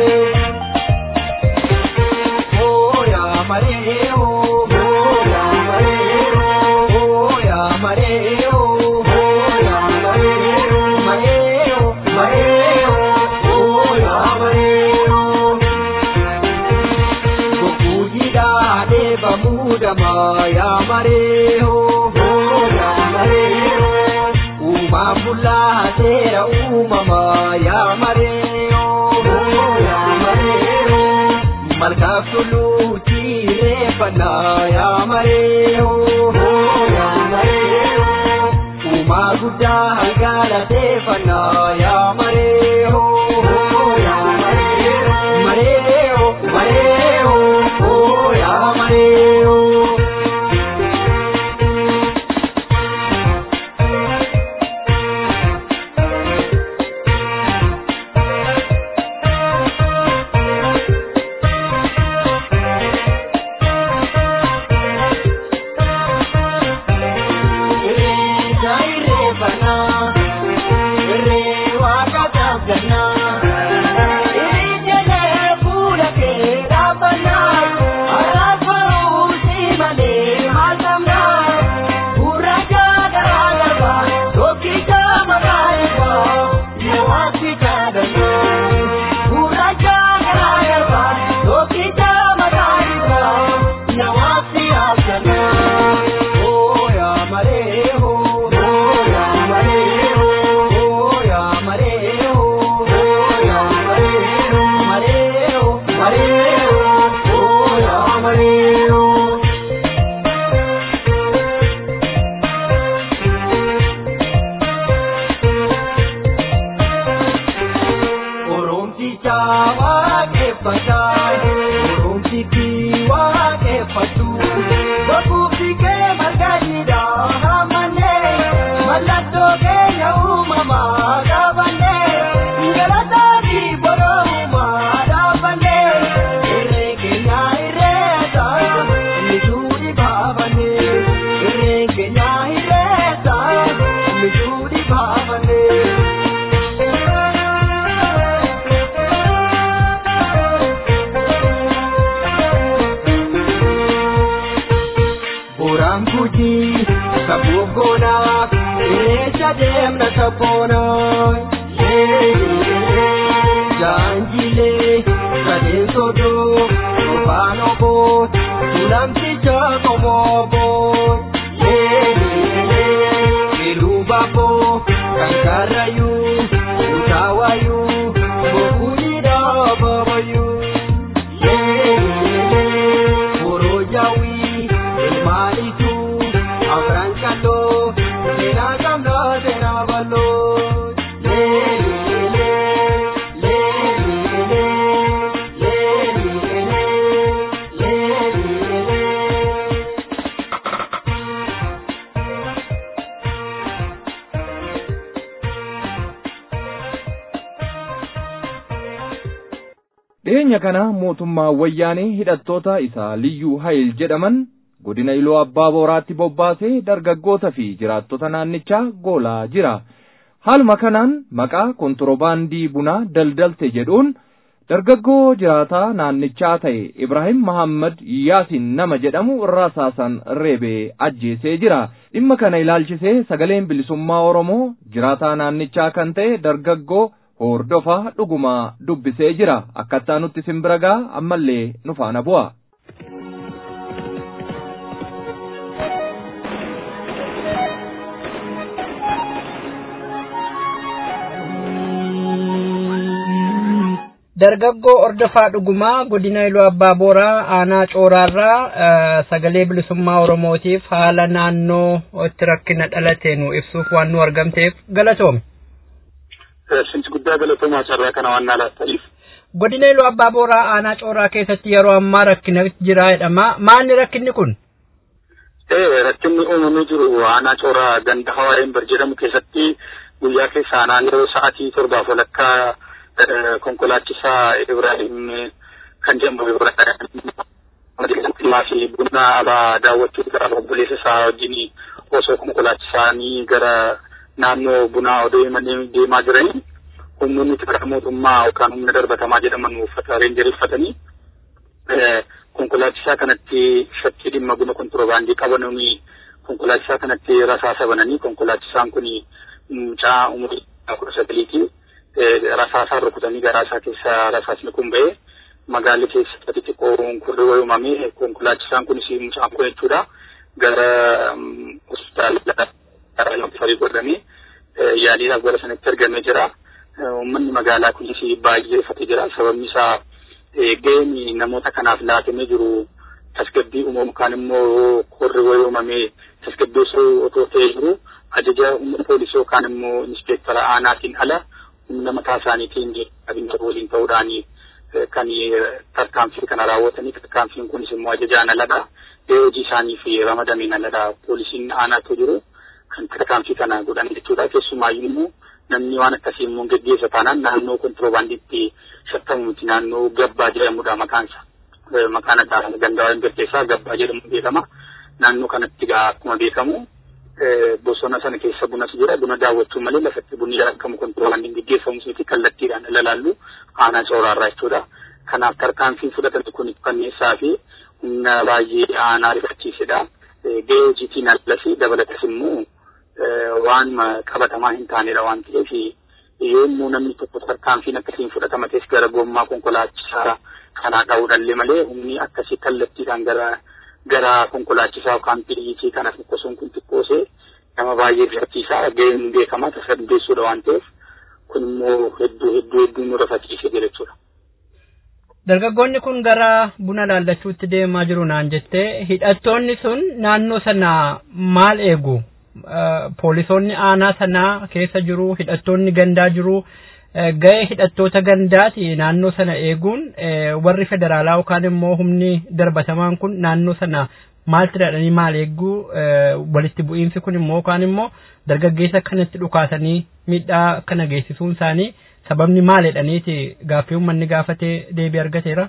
Ya mareho, ya mareho, uma pula tera uma ya mareho, ya mareho, marka sulu tire pana ya mareho, ya mareho, uma guda hangala te pana ya mareho, ya mareho, mareho, mareho, ya mareho. dhiyeenya kana mootummaa wayyaanee hidhattoota isaa liyyuu hayil jedhaman godina iluu abbaa booraatti bobbaasee dargaggoota fi jiraattota naannichaa goolaa jira. Haaluma kanaan maqaa kontirobaandii bunaa daldalte jedhuun dargaggoo jiraataa naannichaa ta'e Ibrahim Muhammad Yaasin nama jedhamu rasaasan reebee ajjeesee jira. Dhimma kana ilaalchisee sagaleen bilisummaa Oromoo jiraataa naannichaa kan ta'e dargaggoo hordofaa dhugumaa dubbisee jira. Akkaataa nutti simbiragaa ammallee nu faana bu'a. Dargaggoo Ordofaa Dhugumaa godina Iluu Abbaa Booraa aanaa Cooraarraa sagalee bilisummaa Oromootiif haala naannoo itti rakkina dhalate nu ibsuuf waan nu argamteef galatoomi. Sinti guddaa galatoomaa carraa kana waan naalattaniif. Godina Iluu Abbaa Booraa aanaa Cooraa keessatti yeroo ammaa rakkina jira jedhama. Maalni rakkinni kun? Eh rakkinni uumamee jiru aanaa Cooraa ganda Hawaareen bar jedhamu keessatti guyyaa keessaa naannoo sa'aatii torbaaf walakkaa konkolaachisaa Ibrahim kan jedhamu Ibrahim fi buna abaa daawwachuu gara obboleessa isaa wajjin osoo konkolaachisaanii gara naannoo bunaa deemanii deemaa jiranii humnoonni xiqqaa mootummaa yookaan humna darbatamaa jedhaman uffata reenjarii uffatanii konkolaachisaa kanatti shakkii dhimma buna kontiroobaandii qabananii konkolaachisaa kanatti rasaasa bananii konkolaachisaan kun mucaa umurii kudha sagaliitii rasaasaan rukutanii garaa isaa keessa rasaasni kun ba'ee magaalli keessatti xiqqoo kurri uumamee konkolaachisaan kunis mucaan kun jechuudha gara hospitaala farii godhamee yaaliidhaaf gara sanatti argamee jira. Uummanni magaalaa kunis baay'ee uffatee jira. Sababni isaa ga'een namoota kanaaf laatamee jiru tasgabbii uumamu kan immoo kurri uumamee tasgabbii osoo otoo ta'ee jiru ajaja humna poolisii yookaan immoo inspektara aanaatiin ala humna mataa isaaniitiin qabiinsa waliin ta'uudhaan kan tarkaanfii kana raawwatanii tarkaanfiin kunis immoo ajajaan aladha. Hojii isaanii fi ramadameen aladha. Poolisiin aanaatu jiru kan tarkaanfii kana godhan jechuudha. Keessumaayyuu immoo namni waan akkasii immoo geggeessa taanaan naannoo kontiroobaandiitti shakkamu miti naannoo gabbaa jedhamudha maqaansa. Maqaan addaa gandaawwan gaggeessaa gabbaa jedhamu beekama. Naannoo kanatti gaa akkuma beekamu bosona sana keessa bunas jira. Buna daawwachuu malee lafatti bunni jalakkamu kontiroobaandiin geggeeffamus miti kallattiidhaan ilaallu aanaa Cooraarraa jechuudha. Kanaaf tarkaanfiin fudhatame kun kanneessaa fi humna baay'ee aanaa rifachiisedha. Ga'ee hojiitiin alas dabalatas immoo waan qabatamaa hin taanedha waan ta'eef yommuu namni tokko tarkaanfiin akkasiin fudhatamates gara gommaa konkolaachisaa kanaa dha'uudhaallee malee humni akkasii kallattiidhaan gara gara konkolaachisaa yookaan piriitii kanas qosoon kun xiqqoosee nama baay'ee rifachiisaa ga'een beekamaa tasgabbeessuudha waan ta'eef kun immoo hedduu hedduu hedduu nu rifachiisee jira jechuudha. Dargaggoonni kun gara buna laallachuutti deemaa jiru naan jettee hidhattoonni sun naannoo sana maal eegu? Poolisoonni aanaa sanaa keessa jiru hidhattoonni gandaa jiru ga'ee hidhattoota gandaati naannoo sana eeguun warri federaalaa yookaan immoo humni darbatamaan kun naannoo sana maalti dhadhanii maal eeguu walitti bu'iinsi kun immoo yookaan immoo dargaggeessa kanatti dhukaasanii miidhaa kana geessisuun isaanii sababni maal jedhaniiti gaaffii uummanni gaafatee deebii argateera.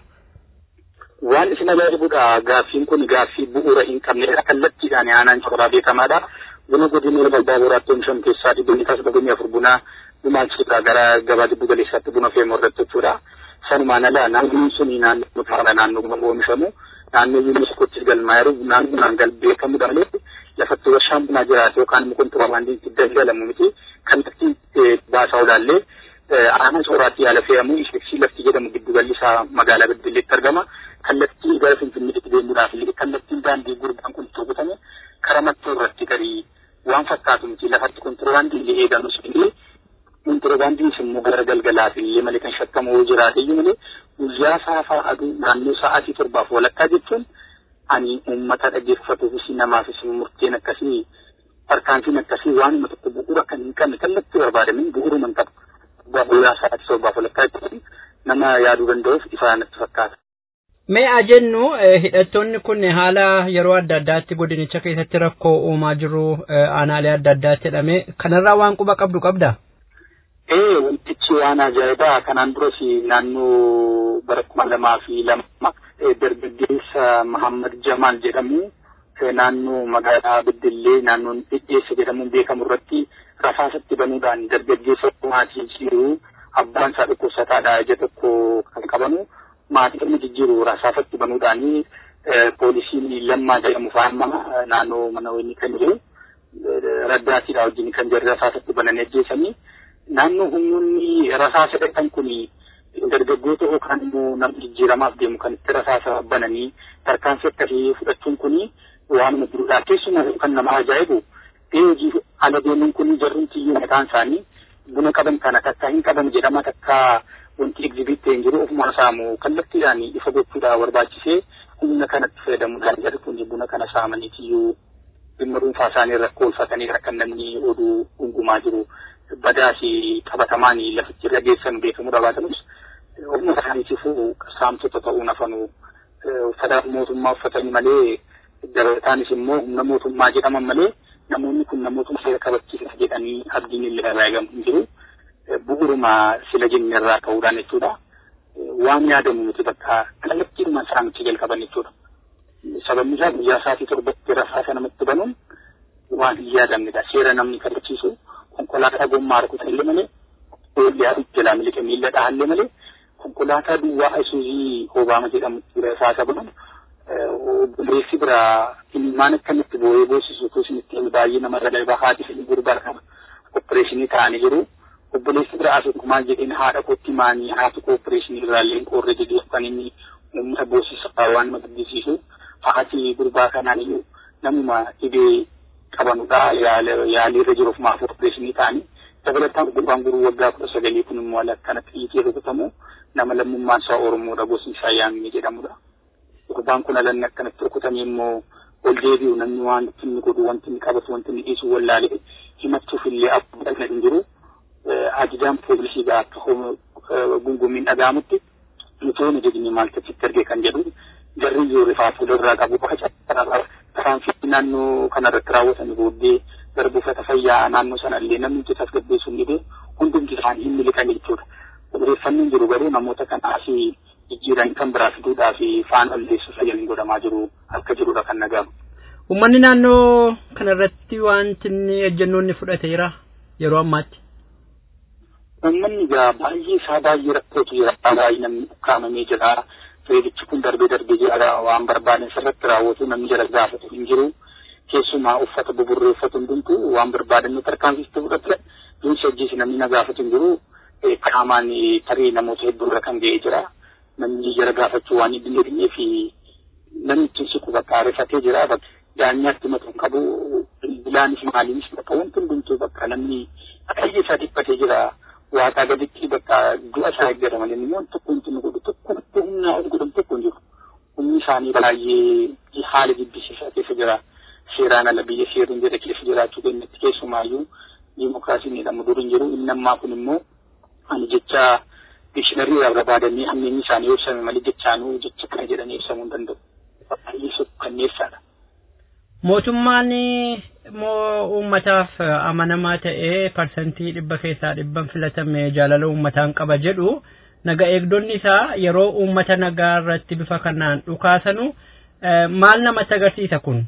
Waan isin ajaa'ibudha gaaffiin kun gaaffii bu'uura hin qabnedha kallattiidhaan aanaan Cooraa beekamaadha. Buna godina Iluu Abbaa Booraatti oomishamu keessaa dhibbanni taasisaa dhibbanni afur bunaa gumaachuudha gara gabaa giddu galeessaatti buna fe'amu irratti jechuudha. Sanumaan ala naannoon suni naannoo faana naannoo buna oomishamu naannoo yuuniskootti galmaa'eeru naannoon gal beekamudha malee lafatti warshaan bunaa jiraate yookaan immoo kontiroobaandiin itti daldalamu miti kan itti baasaa olaallee aanaa Cooraatti yaala fe'amu ishee lafti jedhamu giddu galli isaa magaalaa Beddelleetti argama. Kallattii gara Finfinneetti deemuudhaaf illee kallattiin daandii gurbaan kun tuqutame karaa mattoo irratti garii waan fakkaatu miti lafatti kontiroobaandii illee eegamus illee kontiroobaandiin immoo gara galgalaaf illee malee kan shakkamu jiraate iyyuu malee guyyaa saafaa aduu naannoo sa'aatii torbaaf walakkaa jechuun ani uummata dhaggeeffatuufis namaafis murteen akkasii tarkaanfiin akkasii waanuma tokko bu'uura kan hin qabne kallattii barbaadamin bu'uuruma hin qabu. Guyyaa sa'aatii torbaaf walakkaa jechuun nama yaaduu danda'uuf ifaa natti fakkaata. Mee ajennu hidhattoonni kun haala yeroo adda addaatti godinicha keessatti rakkoo uumaa jiru aanaalee adda addaatti jedhame kanarraa waan quba qabdu qabda? Ee wantichi waan ajaa'ibaa kanaan duras naannoo bara kuma lamaa fi lama dargaggeessa Muhammad Jamal jedhamu naannoo magaalaa Beddellee naannoon Dhidheessa jedhamuun beekamu irratti rasaasatti banuudhaan dargaggeessa maatii jiru abbaan isaa dhukkubsataadha ija tokko kan qabanu. Maatiin jijjiiru rasaasatti banuudhaanii poolisiin lammaa jedhamu faama naannoo mana wayinii kan jiru raddaatiidha wajjin kan jiru rasaasatti bananii ajjeesanii naannoo humnoonni rasaasa dhaqan kun dargaggoota yookaan immoo nama jijjiiramaaf deemu kan itti rasaasa bananii tarkaanfii akkasii fudhachuun kun waanuma jiruudha. Keessumaa kan nama ajaa'ibu hojii ala deemuun kun jarrumtiyyuu mataan isaanii buna qaban kana takka hin qaban jedhama takka wanti exhibit hin jiru ofuma saamu kallattiidhaan ifa gochuudha barbaachisee humna kanatti fayyadamuudhaan jedhu kun buna kana saamaniitiyyuu dhimma dhuunfaa isaanii irratti oolfatanii akka namni oduu gungumaa jiru badaa fi qabatamaan lafitti irra geessan beekamuu dhabaatamus humna isaaniitiifuu saamtota ta'uu nafanu uffata mootummaa uffatanii malee dabalataanis immoo humna mootummaa jedhaman malee namoonni kun namoota seera kabachiisan jedhanii abdiin illee irraa eegamu hin jiru bu'uuruma sila jenne irraa ka'uudhaan jechuudha waan yaadamu miti bakka kallattiidhuma saamicha jalqaban jechuudha. Sababni isaa guyyaa isaatii torbatti rasaasa namatti banuun waan hin yaadamnedha. Seera namni kabachiisu konkolaataa gommaa harkuta illee malee oollee haadhu jalaa miliqe miilla dhahallee malee konkolaataa duwwaa Isuuzii Obaama jedhamutti rasaasa banuun obboleessi biraa ilmaan akkamitti boo'ee boosisu utuu isinitti baay'ee namarra darbaa haati fi gurbaa kana opereeshinii ta'anii jiru. Obboleessi biraa asuma maal jedheen haadha kootti maanii haati koo opereeshinii irraallee qorre jedhee kan inni uummata boosisaa waan nama gaddisiisu haati gurbaa kanaan iyyuu namuma dhibee qabanudha yaalii irra jiruuf maaf opereeshinii ta'anii dabalataan gurbaan guruu waggaa kudha sagalii kun immoo akkanatti dhiitee rukutamu nama lammummaan isaa Oromoodha gosi isaa Yaamii jedhamudha. Gurbaan kun alanni akkanatti rukutamee immoo ol deebi'u namni waan inni godhu wanti inni qabatu wanti inni dhiisu wallaalee himachuuf illee abboodha hin jiru. Ajajaan poolisii akka gungumiin dhaga'amutti nutoonni jedhanii maal tachitti argee kan jedhu jarri yoo rifaatu irraa qabu tarkaanfii naannoo kanarratti raawwatan booddee gara buufata fayyaa naannoo sanallee namni itti tasgabbeessu hin dhibee hundumti isaanii hin miliqan jechuudha. Odeeffannoon jiru garuu namoota kanaaf jijjiiran kan biraa fiduudhaa fi faana olleessu fayyadamuun godhamaa jiru akka jirudha kan nagamu. Uummanni naannoo kanarratti wanti inni ejjennoo inni fudhateera yeroo ammaatti. Uummanni gaa baay'ee isaa baay'ee rakkootu jira baay'ee namni ukkaamamee jira. Reedichi kun darbee darbee jira waan barbaadan sirratti raawwatu namni jala gaafatu hin jiru. Keessumaa uffata buburree uffatu hundumtuu waan barbaadan tarkaanfii fudhate duunsa hojii namni na gaafatu hin jiru. Qaamaan tarii namoota hedduurra kan ga'ee jira. Namni jala gaafachuu waan hin dindigneef fi namni ittiin siqu bakka rifatee jira. Daanyaatti matuun qabu bilaanis maaliinis bakka wanti hundumtuu bakka namni akka isaa dhiphatee jira. Waaqa gaditti bakka du'a isaa eeggataman immoo tokko wanti nu godhu tokko humnaa ol godhan tokko hin jiru. Humni isaanii baay'ee haala jibbisiisaa keessa jira. Seeraan ala biyya seerri hin jedhe keessa jiraachuu keenyatti keessumaayyuu diimokiraasiin jedhamu dur hin jiru. Inni ammaa kun immoo ani jecha dikshiinarii irraa barbaadanii hammeenyi isaanii ibsame malee jechaanuu jecha kana jedhanii ibsamuu hin danda'u. Baay'ee sukkanneessaadha. Mootummaan moo uummataaf amanamaa ta'ee parsantii dhibba keessaa dhibban filatame jaalala uummataan qaba jedhu naga eegdonni isaa yeroo uummata nagaa irratti bifa kanaan dhukaasanu maal namatti agarsiisa kun?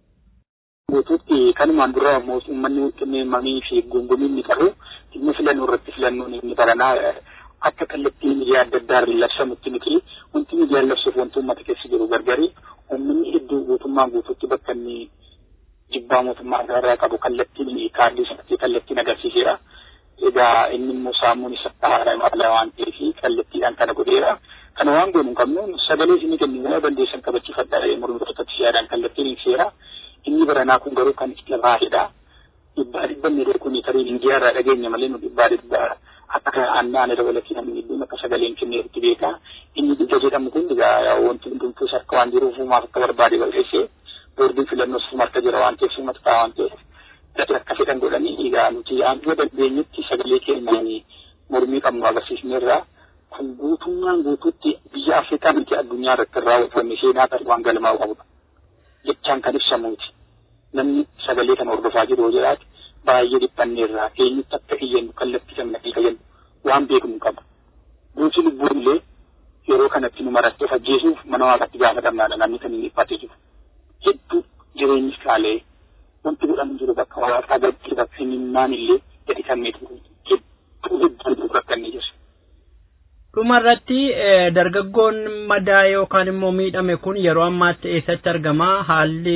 Guutuutti kanumaan dura uummanni uumamanii fi gungumiin ni qabu dhimma filannoo irratti filannoon inni baranaa akka kallattii miidiyaa adda addaa irra labsamutti miti wanti miidiyaan labsuuf wanti uummata keessa jiru gargari uummanni hedduu guutummaan guutuutti bakka inni jibbaa mootummaa irraa qabu kallattiin kaardii isaatti kallattiin agarsiiseera. Egaa inni immoo saamuun isa haala imala waan ta'eef kallattiidhaan kana godheera. Kana waan goonu hin qabnu sagalee isinii kennu dandeessan kabachiifadhaa mormitootatti yaadaan kallattiin ibseera. Inni baranaa kun garuu kan itti lafaafedha. Dhibbaa dhibban miidhee kun tarii Indiyaa irraa dhageenya malee nu dhibbaa dhibbaa akka aannan dabalatii namni dhimma akka sagaleen kenneerutti beeka. Inni dhibba jedhamu kun egaa wanti hundumtuus akka waan jiruuf uumaaf akka barbaade balleessee boordiin filannoo marka jira waan ta'eef uummata ta'a waan ta'eef gadi akka fedhan godhanii egaa nuti hanga dandeenyetti sagalee keenyaan mormii qabnu agarsiisneerraa kun guutummaan guutuutti biyya Afrikaa miti addunyaa irratti raawwatame seenaa kan waan galmaa'u qabudha. Jechaan kan ibsamuuti. Namni sagalee kana hordofaa jiru yoo jiraate baay'ee dhiphanneerraa eenyutti akka iyyannu kallattii kan naqii fayyadu waan beeknu qaba. Guutuu lubbuun illee yeroo kanatti nu marattee fajjeesuuf mana waaqatti gaafatamnaadha namni kan inni dhiphatee jiru. Hedduu jireenyi kaalee wanti godhamu jiru bakka waaqaa gadi bakka himimmaan illee gadi kanneen hedduu hedduu rakkannee jiru. Dhumarratti dargaggoon madaa yookaan immoo miidhame kun yeroo ammaatti eessatti argama haalli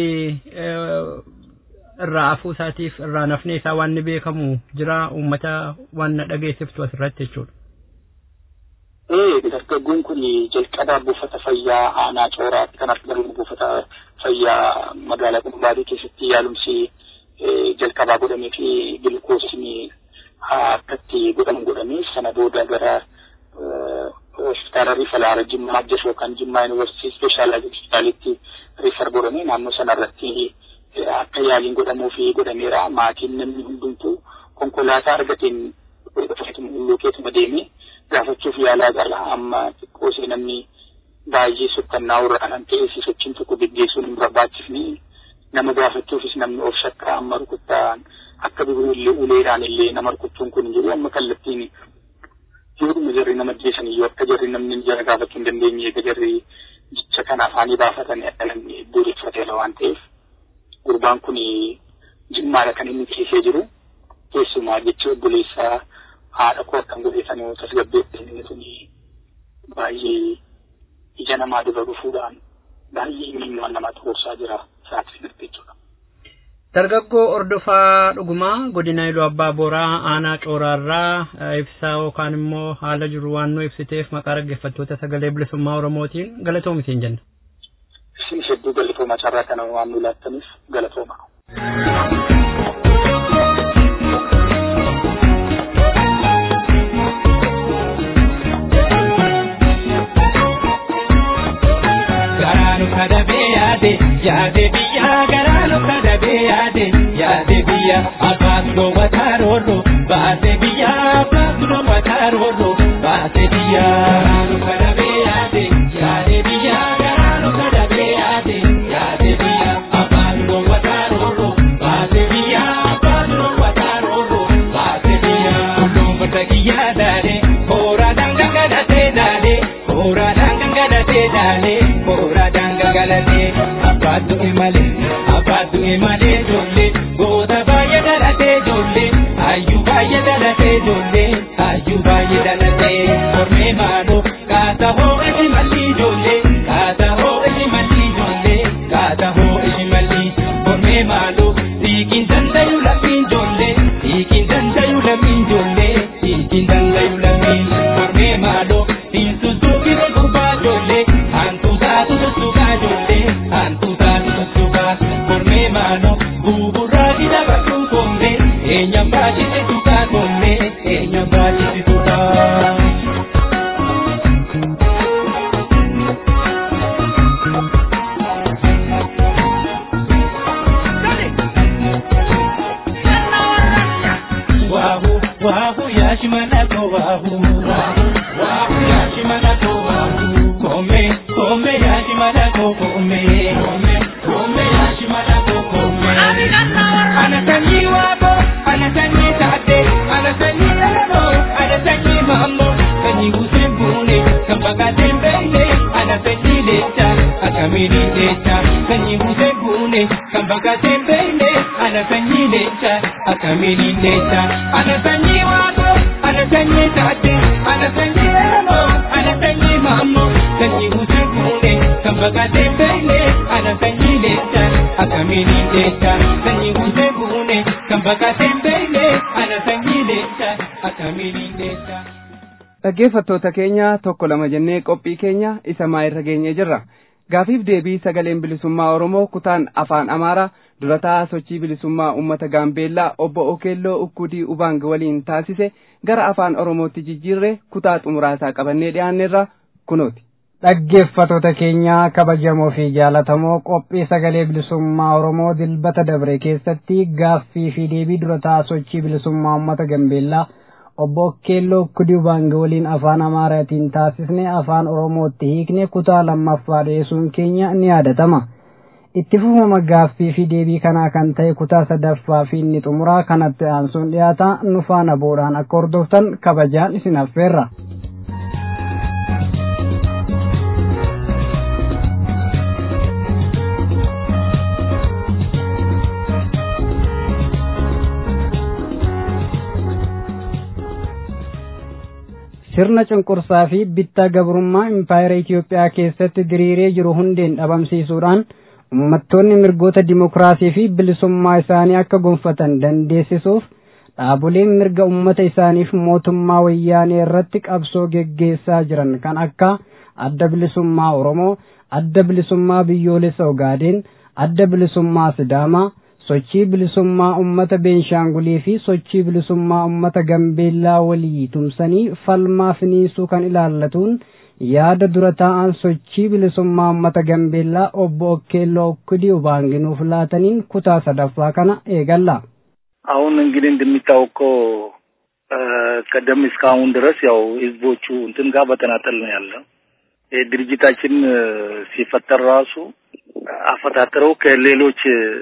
irraa afuu isaatiif irraa nafne isaa waan ni beekamu jira uummata waan na dhageessiftu asirratti jechuudha. Ee dargaggoon kun jalqabaa buufata fayyaa aanaa cooraatti kan argamu buufata fayyaa magaalaa Qumbaatii keessatti yaalumsi jalqabaa godhamee fi gilkoosni akkatti godhamu godhamee sana booda gara hospitaala riifalaa Jimmaa Ajjees yookaan Jimmaa Yuunivarsiitii Ispeeshaalaayiz Hospitaalitti riifar godhamee naannoo sanarratti akka yaaliin godhamuu fi godhameera. Maatiin namni hundumtuu konkolaataa argateen lukeetuma deemee gaafachuuf yaalaa jira. Amma xiqqoosee namni baay'ee sukkannaa irraa kan ta'e sochiin tokko gaggeessuun hin barbaachifne nama gaafachuufis namni of shakkaa amma rukuttaan akka bibilillee uleedhaan illee nama rukuchuun kun jiru amma kallattiin yeruma jarri nama jeesan iyyuu akka jarri namni jara gaafachuu hin dandeenye eega jarri jecha kana afaanii baafatanii namni iddoo deeffateera waan ta'eef gurbaan kun Jimmaadha kan inni keessee jiru keessumaa jecha obboleessaa haadha koo akkan godheesanii tasgabbeessanii tuni baay'ee ija namaa dura dhufuudhaan baay'ee miimmaan namaa tuqursaa jira sa'aatii kanatti jechuudha. Dargaggoo Ordofaa Dhugumaa godina Iluu Abbaa Booraa aanaa Cooraarraa ibsaa yookaan immoo haala jiru waan nu ibsiteef maqaa dhaggeeffattoota sagalee bilisummaa Oromootiin galatoomi siin jenna. Isin hedduu galatooma carraa kana waan nu laattaniif galatooma. Garaanu kadabe yaade yaade biyya garaanu kadabe yaade yaade biyya abbas do wataroro baase biyya abbas do wataroro baase biyya garaanu kadabe yaade yaade biyya garaanu kadabe yaade yaade biyya abbas do wataroro baase biyya abbas do wataroro baase biyya kulum batagiya dale hora danga kadate dale hora danga kadate dale hora danga galate abadu imale abadu imale jolle goda baye dalate jolle ayu baye dalate jolle ayu baye dalate orme mano kata ho imali jolle kata ho imali jolle kata ho imali orme mano tikin dandayu lapin jolle tikin dandayu lapin jolle tikin dandayu lapin orme mano tinsu sukire kuba jolle antu satu suka jolle antu satu suka orme mano bubura kita batu kombe enya baji suka kombe enya baji suka wahu wahu yashimana ko wahu wahu wahu yashimana ko wahu kome kome yashimana ko kome kome kome yashimana ko kome anatanyi wabo anatanyi tate anatanyi lalo anatanyi mambo kanyi usembune kampaka tembele anatanyi lecha akamiri lecha kanyi usembune kampaka tembele anatanyi lecha akamiri lecha anatanyi wabo anatanyi tate anatanyi lalo anatanyi mambo kanyi usembune kampaka tembele anatanyi lecha akamiri lecha kanyi usembune kampaka tembele anatanyi lecha akamiri lecha. Dhaggeeffattoota keenya tokko lama jennee qophii keenya isa maa irra geenyee jirra. Gaafiif deebii sagaleen bilisummaa Oromoo kutaan afaan Amaaraa durataa sochii bilisummaa uummata Gaambeellaa obbo Okeelloo Ukkudii Ubaang waliin taasise gara afaan Oromootti jijjiirree kutaa xumuraasaa qabannee dhiyaanneerra kunooti. Dhaggeeffattoota keenya kabajamoo fi jaalatamoo qophii sagalee bilisummaa Oromoo dilbata dabre keessatti gaaffii fi deebii durataa sochii bilisummaa uummata Gaambeellaa obbo Okeelloo Ukkudii Ubaang waliin afaan Amaaraatiin taasisne afaan Oromootti hiikne kutaa lammaffaa dhiyeessuun keenya ni yaadatama. Itti fufuma gaaffii fi deebii kanaa kan ta'e kutaa sadaffaa fi inni xumuraa kanatti aansuun dhiyaata nu faana boodaan akka hordoftan kabajaan isin affeerra. Sirna cunqursaa fi bittaa gabrummaa impaayera Itoophiyaa keessatti diriiree jiru hundeen dhabamsiisuudhaan uummattoonni mirgoota dimokiraasii fi bilisummaa isaanii akka gonfatan dandeessisuuf dhaaboleen mirga uummata isaaniif mootummaa wayyaanee irratti qabsoo geggeessaa jiran kan akka adda bilisummaa Oromoo, adda bilisummaa biyyoolessa Ogaadeen, adda bilisummaa Sidaamaa, sochii bilisummaa ummata Beenshaangulii fi sochii bilisummaa ummata Gambeellaa walii tumsanii falmaa finiinsuu kan ilaallatuun yaada dura taa'an sochii bilisummaa ummata Gambeellaa obbo Okkeelloo Okkudii Ubaanginuuf laataniin kutaa sadaffaa kana eegalla. አሁን እንግዲህ እንደሚታወቀው ቀደም እስካሁን ድረስ ያው ህዝቦቹ እንትን ጋር በተናጠል ነው ያለው። ድርጅታችን ሲፈጠር ራሱ አፈጣጠረው ከሌሎች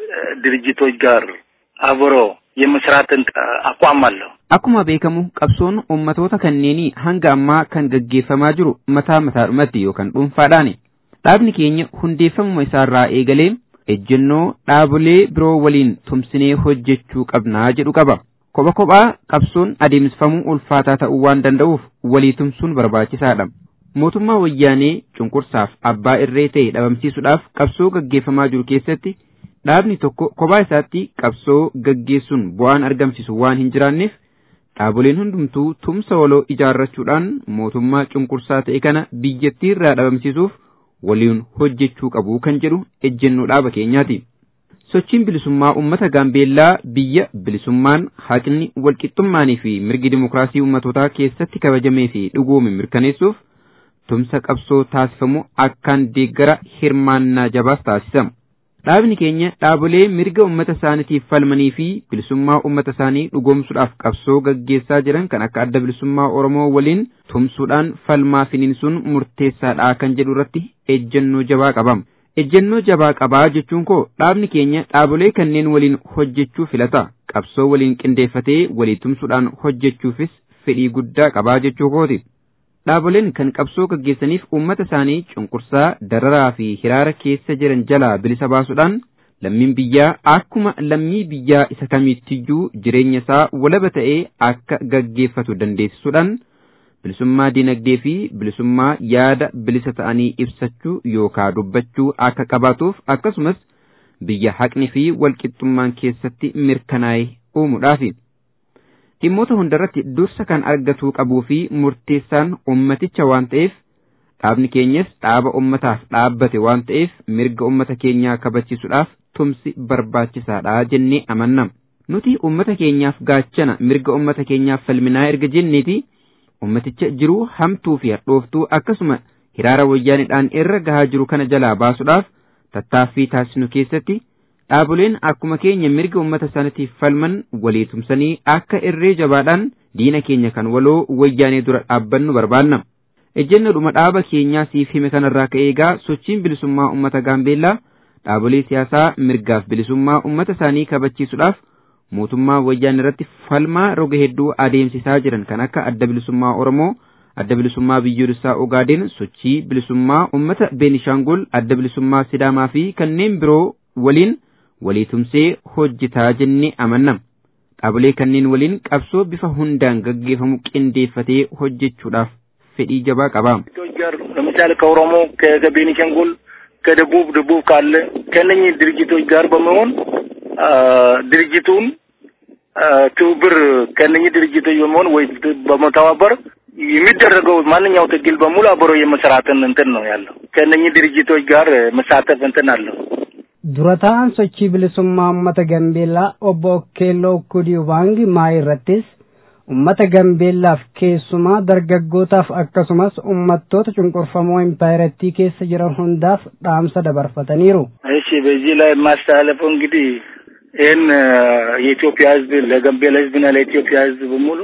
ድርጅቶች ጋር አብሮ የመስራትን አቋም አለው። akkuma beekamu qabsoon ummatoota kanneeni hanga ammaa kan gaggeeffamaa jiru mataa mataadhumatti yookaan dhuunfaadhaani. Dhaabni keenya hundeeffamuma isaarraa eegalee ejjennoo dhaabolee biroo waliin tumsinee hojjechuu qabnaa jedhu qaba. Kopha kophaa qabsoon adeemsifamuu ulfaataa ta'uu waan danda'uuf walii tumsuun barbaachisaadha. Mootummaa wayyaanee cunqursaaf abbaa irree ta'e dhabamsiisuudhaaf qabsoo gaggeeffamaa jiru keessatti dhaabni tokko kophaa isaatti qabsoo gaggeessuun bu'aan argamsiisu waan hin jiraanneef dhaaboleen hundumtuu tumsa waloo ijaarrachuudhaan mootummaa cunqursaa ta'e kana biyyattii irraa dhabamsiisuuf waliin hojjechuu qabu kan jedhu ejjennoo dhaaba keenyaati. Sochiin bilisummaa ummata Gaambeellaa biyya bilisummaan haqni walqixxummaanii fi mirgi dimokiraasii ummatootaa keessatti kabajamee fi dhugoome mirkaneessuuf tumsa qabsoo taasifamu akkaan deeggara hirmaannaa jabaas taasisa. Dhaabni keenya dhaabolee mirga ummata isaaniitiif falmanii fi bilisummaa ummata isaanii dhugoomsuudhaaf qabsoo gaggeessaa jiran kan akka adda bilisummaa Oromoo waliin tumsuudhaan falmaa finiinsuun murteessaadha kan jedhu irratti ejjennoo jabaa qaba. Ejjennoo jabaa qabaa jechuun koo dhaabni keenya dhaabolee kanneen waliin hojjechuu filata. Qabsoo waliin qindeeffatee walii tumsuudhaan hojjechuufis fedhii guddaa qabaa jechuu kooti. Dhaaboleen kan qabsoo gaggeessaniif uummata isaanii cunqursaa dararaa fi hiraara keessa jiran jalaa bilisa baasuudhaan lammiin biyyaa akkuma lammii biyyaa isa kamiittiyuu jireenya isaa walaba ta'ee akka gaggeeffatu dandeessisuudhaan bilisummaa dinagdee fi bilisummaa yaada bilisa ta'anii ibsachuu yookaan dubbachuu akka qabaatuuf akkasumas biyya haqni fi walqixxummaan keessatti mirkanaa'e uumuudhaafi. Dhimmoota hundarratti dursa kan argatuu qabuu fi murteessaan ummaticha waan ta'eef dhaabni keenyas dhaaba ummataaf dhaabbate waan ta'eef mirga ummata keenyaa kabachiisuudhaaf tumsi barbaachisaadha jennee amanna. Nuti ummata keenyaaf gaachana mirga ummata keenyaaf falminaa erga jenneeti ummaticha jiruu hamtuu fi hadhooftuu akkasuma hiraara wayyaanidhaan irra gahaa jiru kana jalaa baasuudhaaf tattaaffii taasisnu keessatti dhaaboleen akkuma keenya mirga ummata isaaniitiif falman walii tumsanii akka irree jabaadhaan diina keenya kan waloo wayyaanee dura dhaabbannu barbaanna. Ejjennoodhuma dhaaba keenyaa siif hime kanarraa ka'ee egaa sochiin bilisummaa ummata Gaambeellaa dhaabolee siyaasaa mirgaaf bilisummaa ummata isaanii kabachiisuudhaaf mootummaa wayyaanee irratti falmaa roga hedduu adeemsisaa jiran kan akka adda bilisummaa Oromoo, adda bilisummaa biyyoolessaa Ogaadeen, sochii bilisummaa ummata Beenishaangul, adda bilisummaa Sidaamaa fi kanneen biroo waliin walii tumsee hojjetaa jennee amanna. Dhaabolee kanneen waliin qabsoo bifa hundaan gaggeeffamu qindeeffatee hojjechuudhaaf fedhii jabaa qaba. ለምሳሌ ከኦሮሞ ከቤኒሻንጉል ከደቡብ ደቡብ ካለ ከነኚህ ድርጅቶች ጋር በመሆን ድርጅቱን ትብብር ከነኚህ ድርጅቶች በመሆን ወይ በመተባበር የሚደረገው ማንኛው ትግል በሙሉ አብሮ የመስራትን እንትን ነው ያለው። ከነኚህ ድርጅቶች ጋር መሳተፍ እንትን አለው። Durataan sochii bilisummaa ummata Gambeellaa obbo Okkeelloo Okkudii Ubaangi maayirrattis ummata Gambeellaaf keessumaa dargaggootaaf akkasumas ummattoota cunqurfamoo impaayirattii keessa jiran hundaaf dhaamsa dabarfataniiru. እሺ በዚህ ላይ ማስተላለፈው እንግዲህ ይህን የኢትዮጵያ ሕዝብ ለጋምቤላ ሕዝብና ለኢትዮጵያ ሕዝብ በሙሉ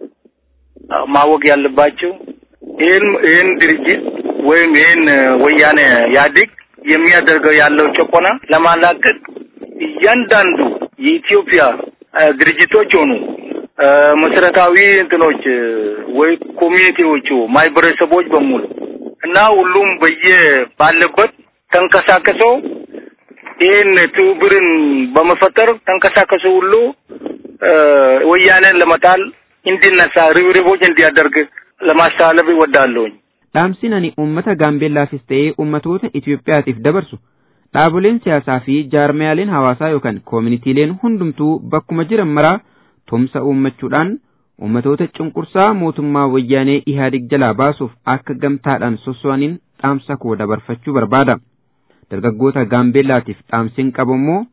ማወቅ ያለባቸው ይህን ይህን ድርጅት ወይም ይህን ወያኔ ያድግ የሚያደርገው ያለው ጭቆና ለማላቀቅ እያንዳንዱ የኢትዮጵያ ድርጅቶች ሆኑ መሰረታዊ እንትኖች ወይ ኮሚኒቲዎቹ ማህበረሰቦች በሙሉ እና ሁሉም በየ ባለበት ተንቀሳቀሰው ይህን ትብብርን በመፈጠር ተንቀሳቀሰው ሁሉ ወያኔን ለመጣል እንዲነሳ ርብርቦች እንዲያደርግ ለማስተላለፍ ይወዳለሁኝ። Dhaamsi ani uummata Gaambeellaafis ta'ee uummatoota Itoophiyaatiif dabarsu dhaaboleen siyaasaa fi jaarmiyaaleen hawaasaa yookaan koominitiileen hundumtuu bakkuma jiran maraa tumsa uummachuudhaan uummatoota cunqursaa mootummaa wayyaanee Ihaadig jalaa baasuuf akka gamtaadhaan sosso'aniin dhaamsa koo dabarfachuu barbaada. Dargaggoota Gaambeellaatiif dhaamsiin qabu immoo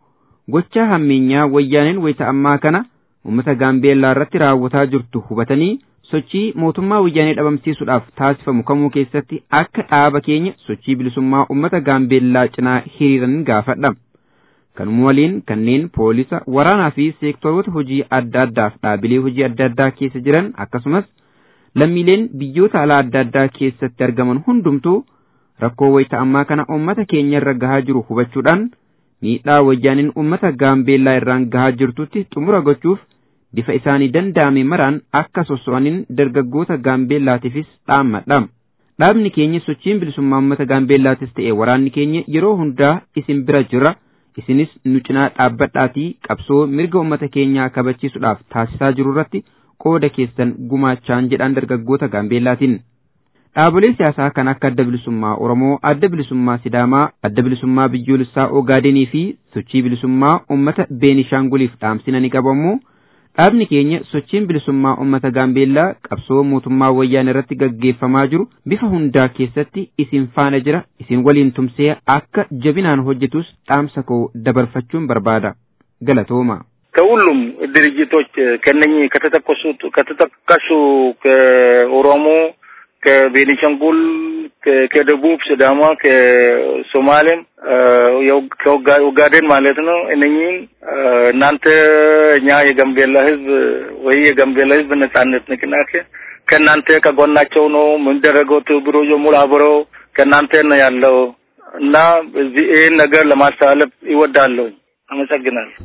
gochaa hammeenyaa wayyaaneen wayita ammaa kana uummata gaambeellaa irratti raawwataa jirtu hubatanii sochii mootummaa wayyaanee dhabamsiisuudhaaf taasifamu kamuu keessatti akka dhaaba keenya sochii bilisummaa uummata gaambeellaa cinaa hiriiran gaafadha. Kanuma waliin kanneen poolisa waraanaa fi seektoroota hojii adda addaaf dhaabilee hojii adda addaa keessa jiran akkasumas lammiileen biyyoota alaa adda addaa keessatti argaman hundumtuu rakkoo wayita ammaa kana uummata keenya irra gahaa jiru hubachuudhaan miidhaa wayyaaniin uummata gaambeellaa irraan gahaa jirtutti xumura gochuuf bifa isaanii danda'ame maraan akka sosso'aniin dargaggoota gaambeellaatiifis dhaammadha. Dhaabni keenya sochiin bilisummaa uummata gaambeellaatis ta'e waraanni keenya yeroo hundaa isin bira jira. Isinis nu cinaa dhaabbadhaatii qabsoo mirga uummata keenyaa kabachiisuudhaaf taasisaa jiru irratti qooda keessan gumaachaan jedhaan dargaggoota gaambeellaatiin. Dhaabolee siyaasaa kan akka adda bilisummaa Oromoo, adda bilisummaa Sidaamaa, adda bilisummaa biyyoolessaa Ogaadenii fi sochii bilisummaa uummata Beenishaanguliif dhaamsina ni qabamu. Dhaabni keenya sochiin bilisummaa uummata gaambeellaa qabsoo mootummaa wayyaanee irratti gaggeeffamaa jiru bifa hundaa keessatti isin faana jira, isin waliin tumsee akka jabinaan hojjetus dhaamsa koo dabarfachuun barbaada. Galatooma. ከሁሉም ድርጅቶች ከነኚህ ከተጠቀሱት ከተጠቀሱ ከኦሮሞ ከቤኒሻንጉል ከደቡብ ሲዳማ ከሶማሌም ከኦጋዴን ማለት ነው እነኚህን እናንተ እኛ የጋምቤላ ህዝብ ወይ የጋምቤላ ህዝብ ነጻነት ንቅናቄ ከእናንተ ከጎናቸው ነው የምንደረገው ትብብሮ ጀሙል አብሮ ከእናንተ ነው ያለው እና እዚህ ይህን ነገር ለማስተላለፍ ይወዳለሁ። አመሰግናለሁ።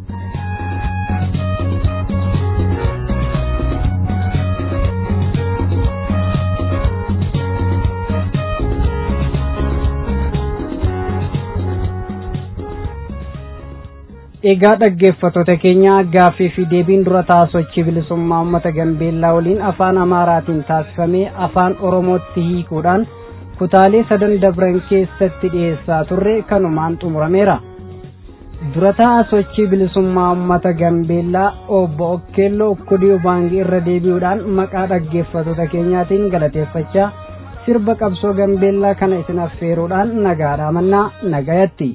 Egaa dhaggeeffattoota keenya gaaffii fi deebiin dura sochii bilisummaa uummata Gambeellaa waliin afaan Amaaraatiin taasifamee afaan Oromootti hiikuudhaan kutaalee sadan dabran keessatti dhiyeessaa turre kanumaan xumurameera. Dura sochii bilisummaa uummata Gambeellaa obbo Okkeelloo Ukkudii Ubaangii irra deebi'uudhaan maqaa dhaggeeffattoota keenyaatiin galateeffachaa sirba qabsoo Gambeellaa kana isin affeeruudhaan nagaadhaa mannaa nagayatti.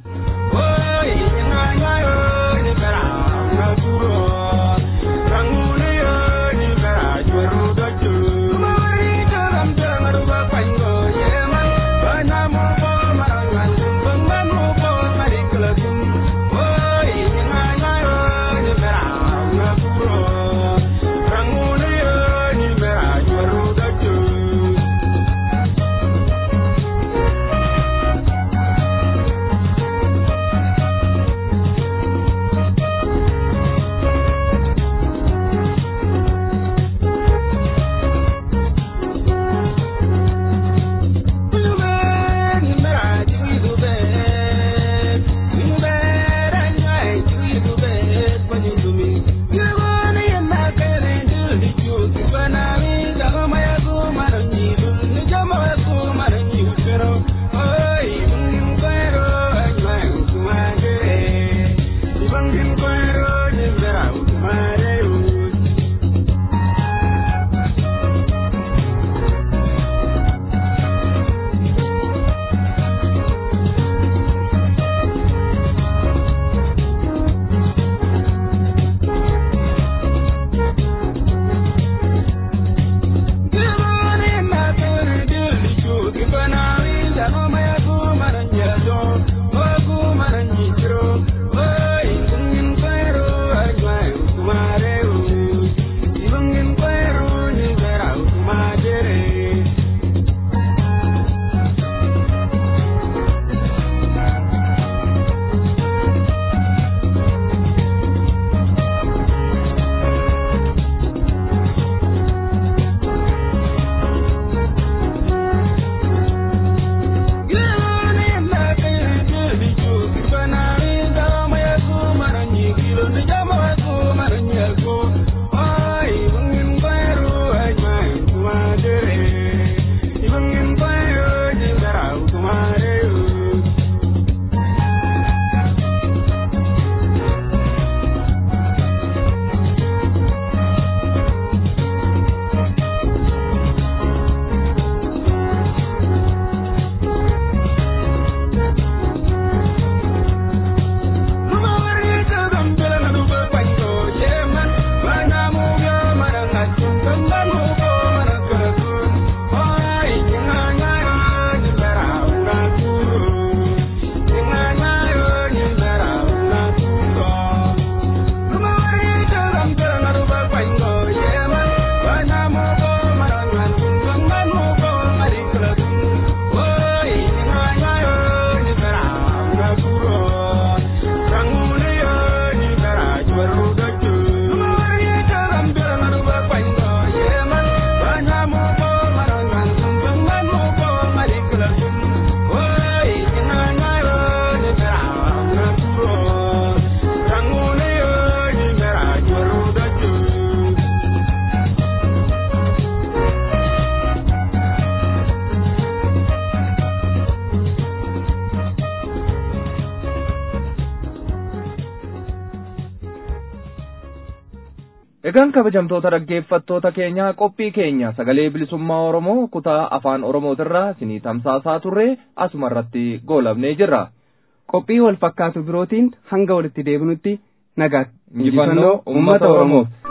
Egaan kabajamtoota dhaggeeffattoota keenya qophii keenya sagalee bilisummaa Oromoo kutaa afaan Oromootirraa isinii tamsaasaa turre asuma irratti goolabnee jirra. Qophii wal fakkaatu birootiin hanga walitti deebinutti nagaatti injifannoo uummata Oromoof.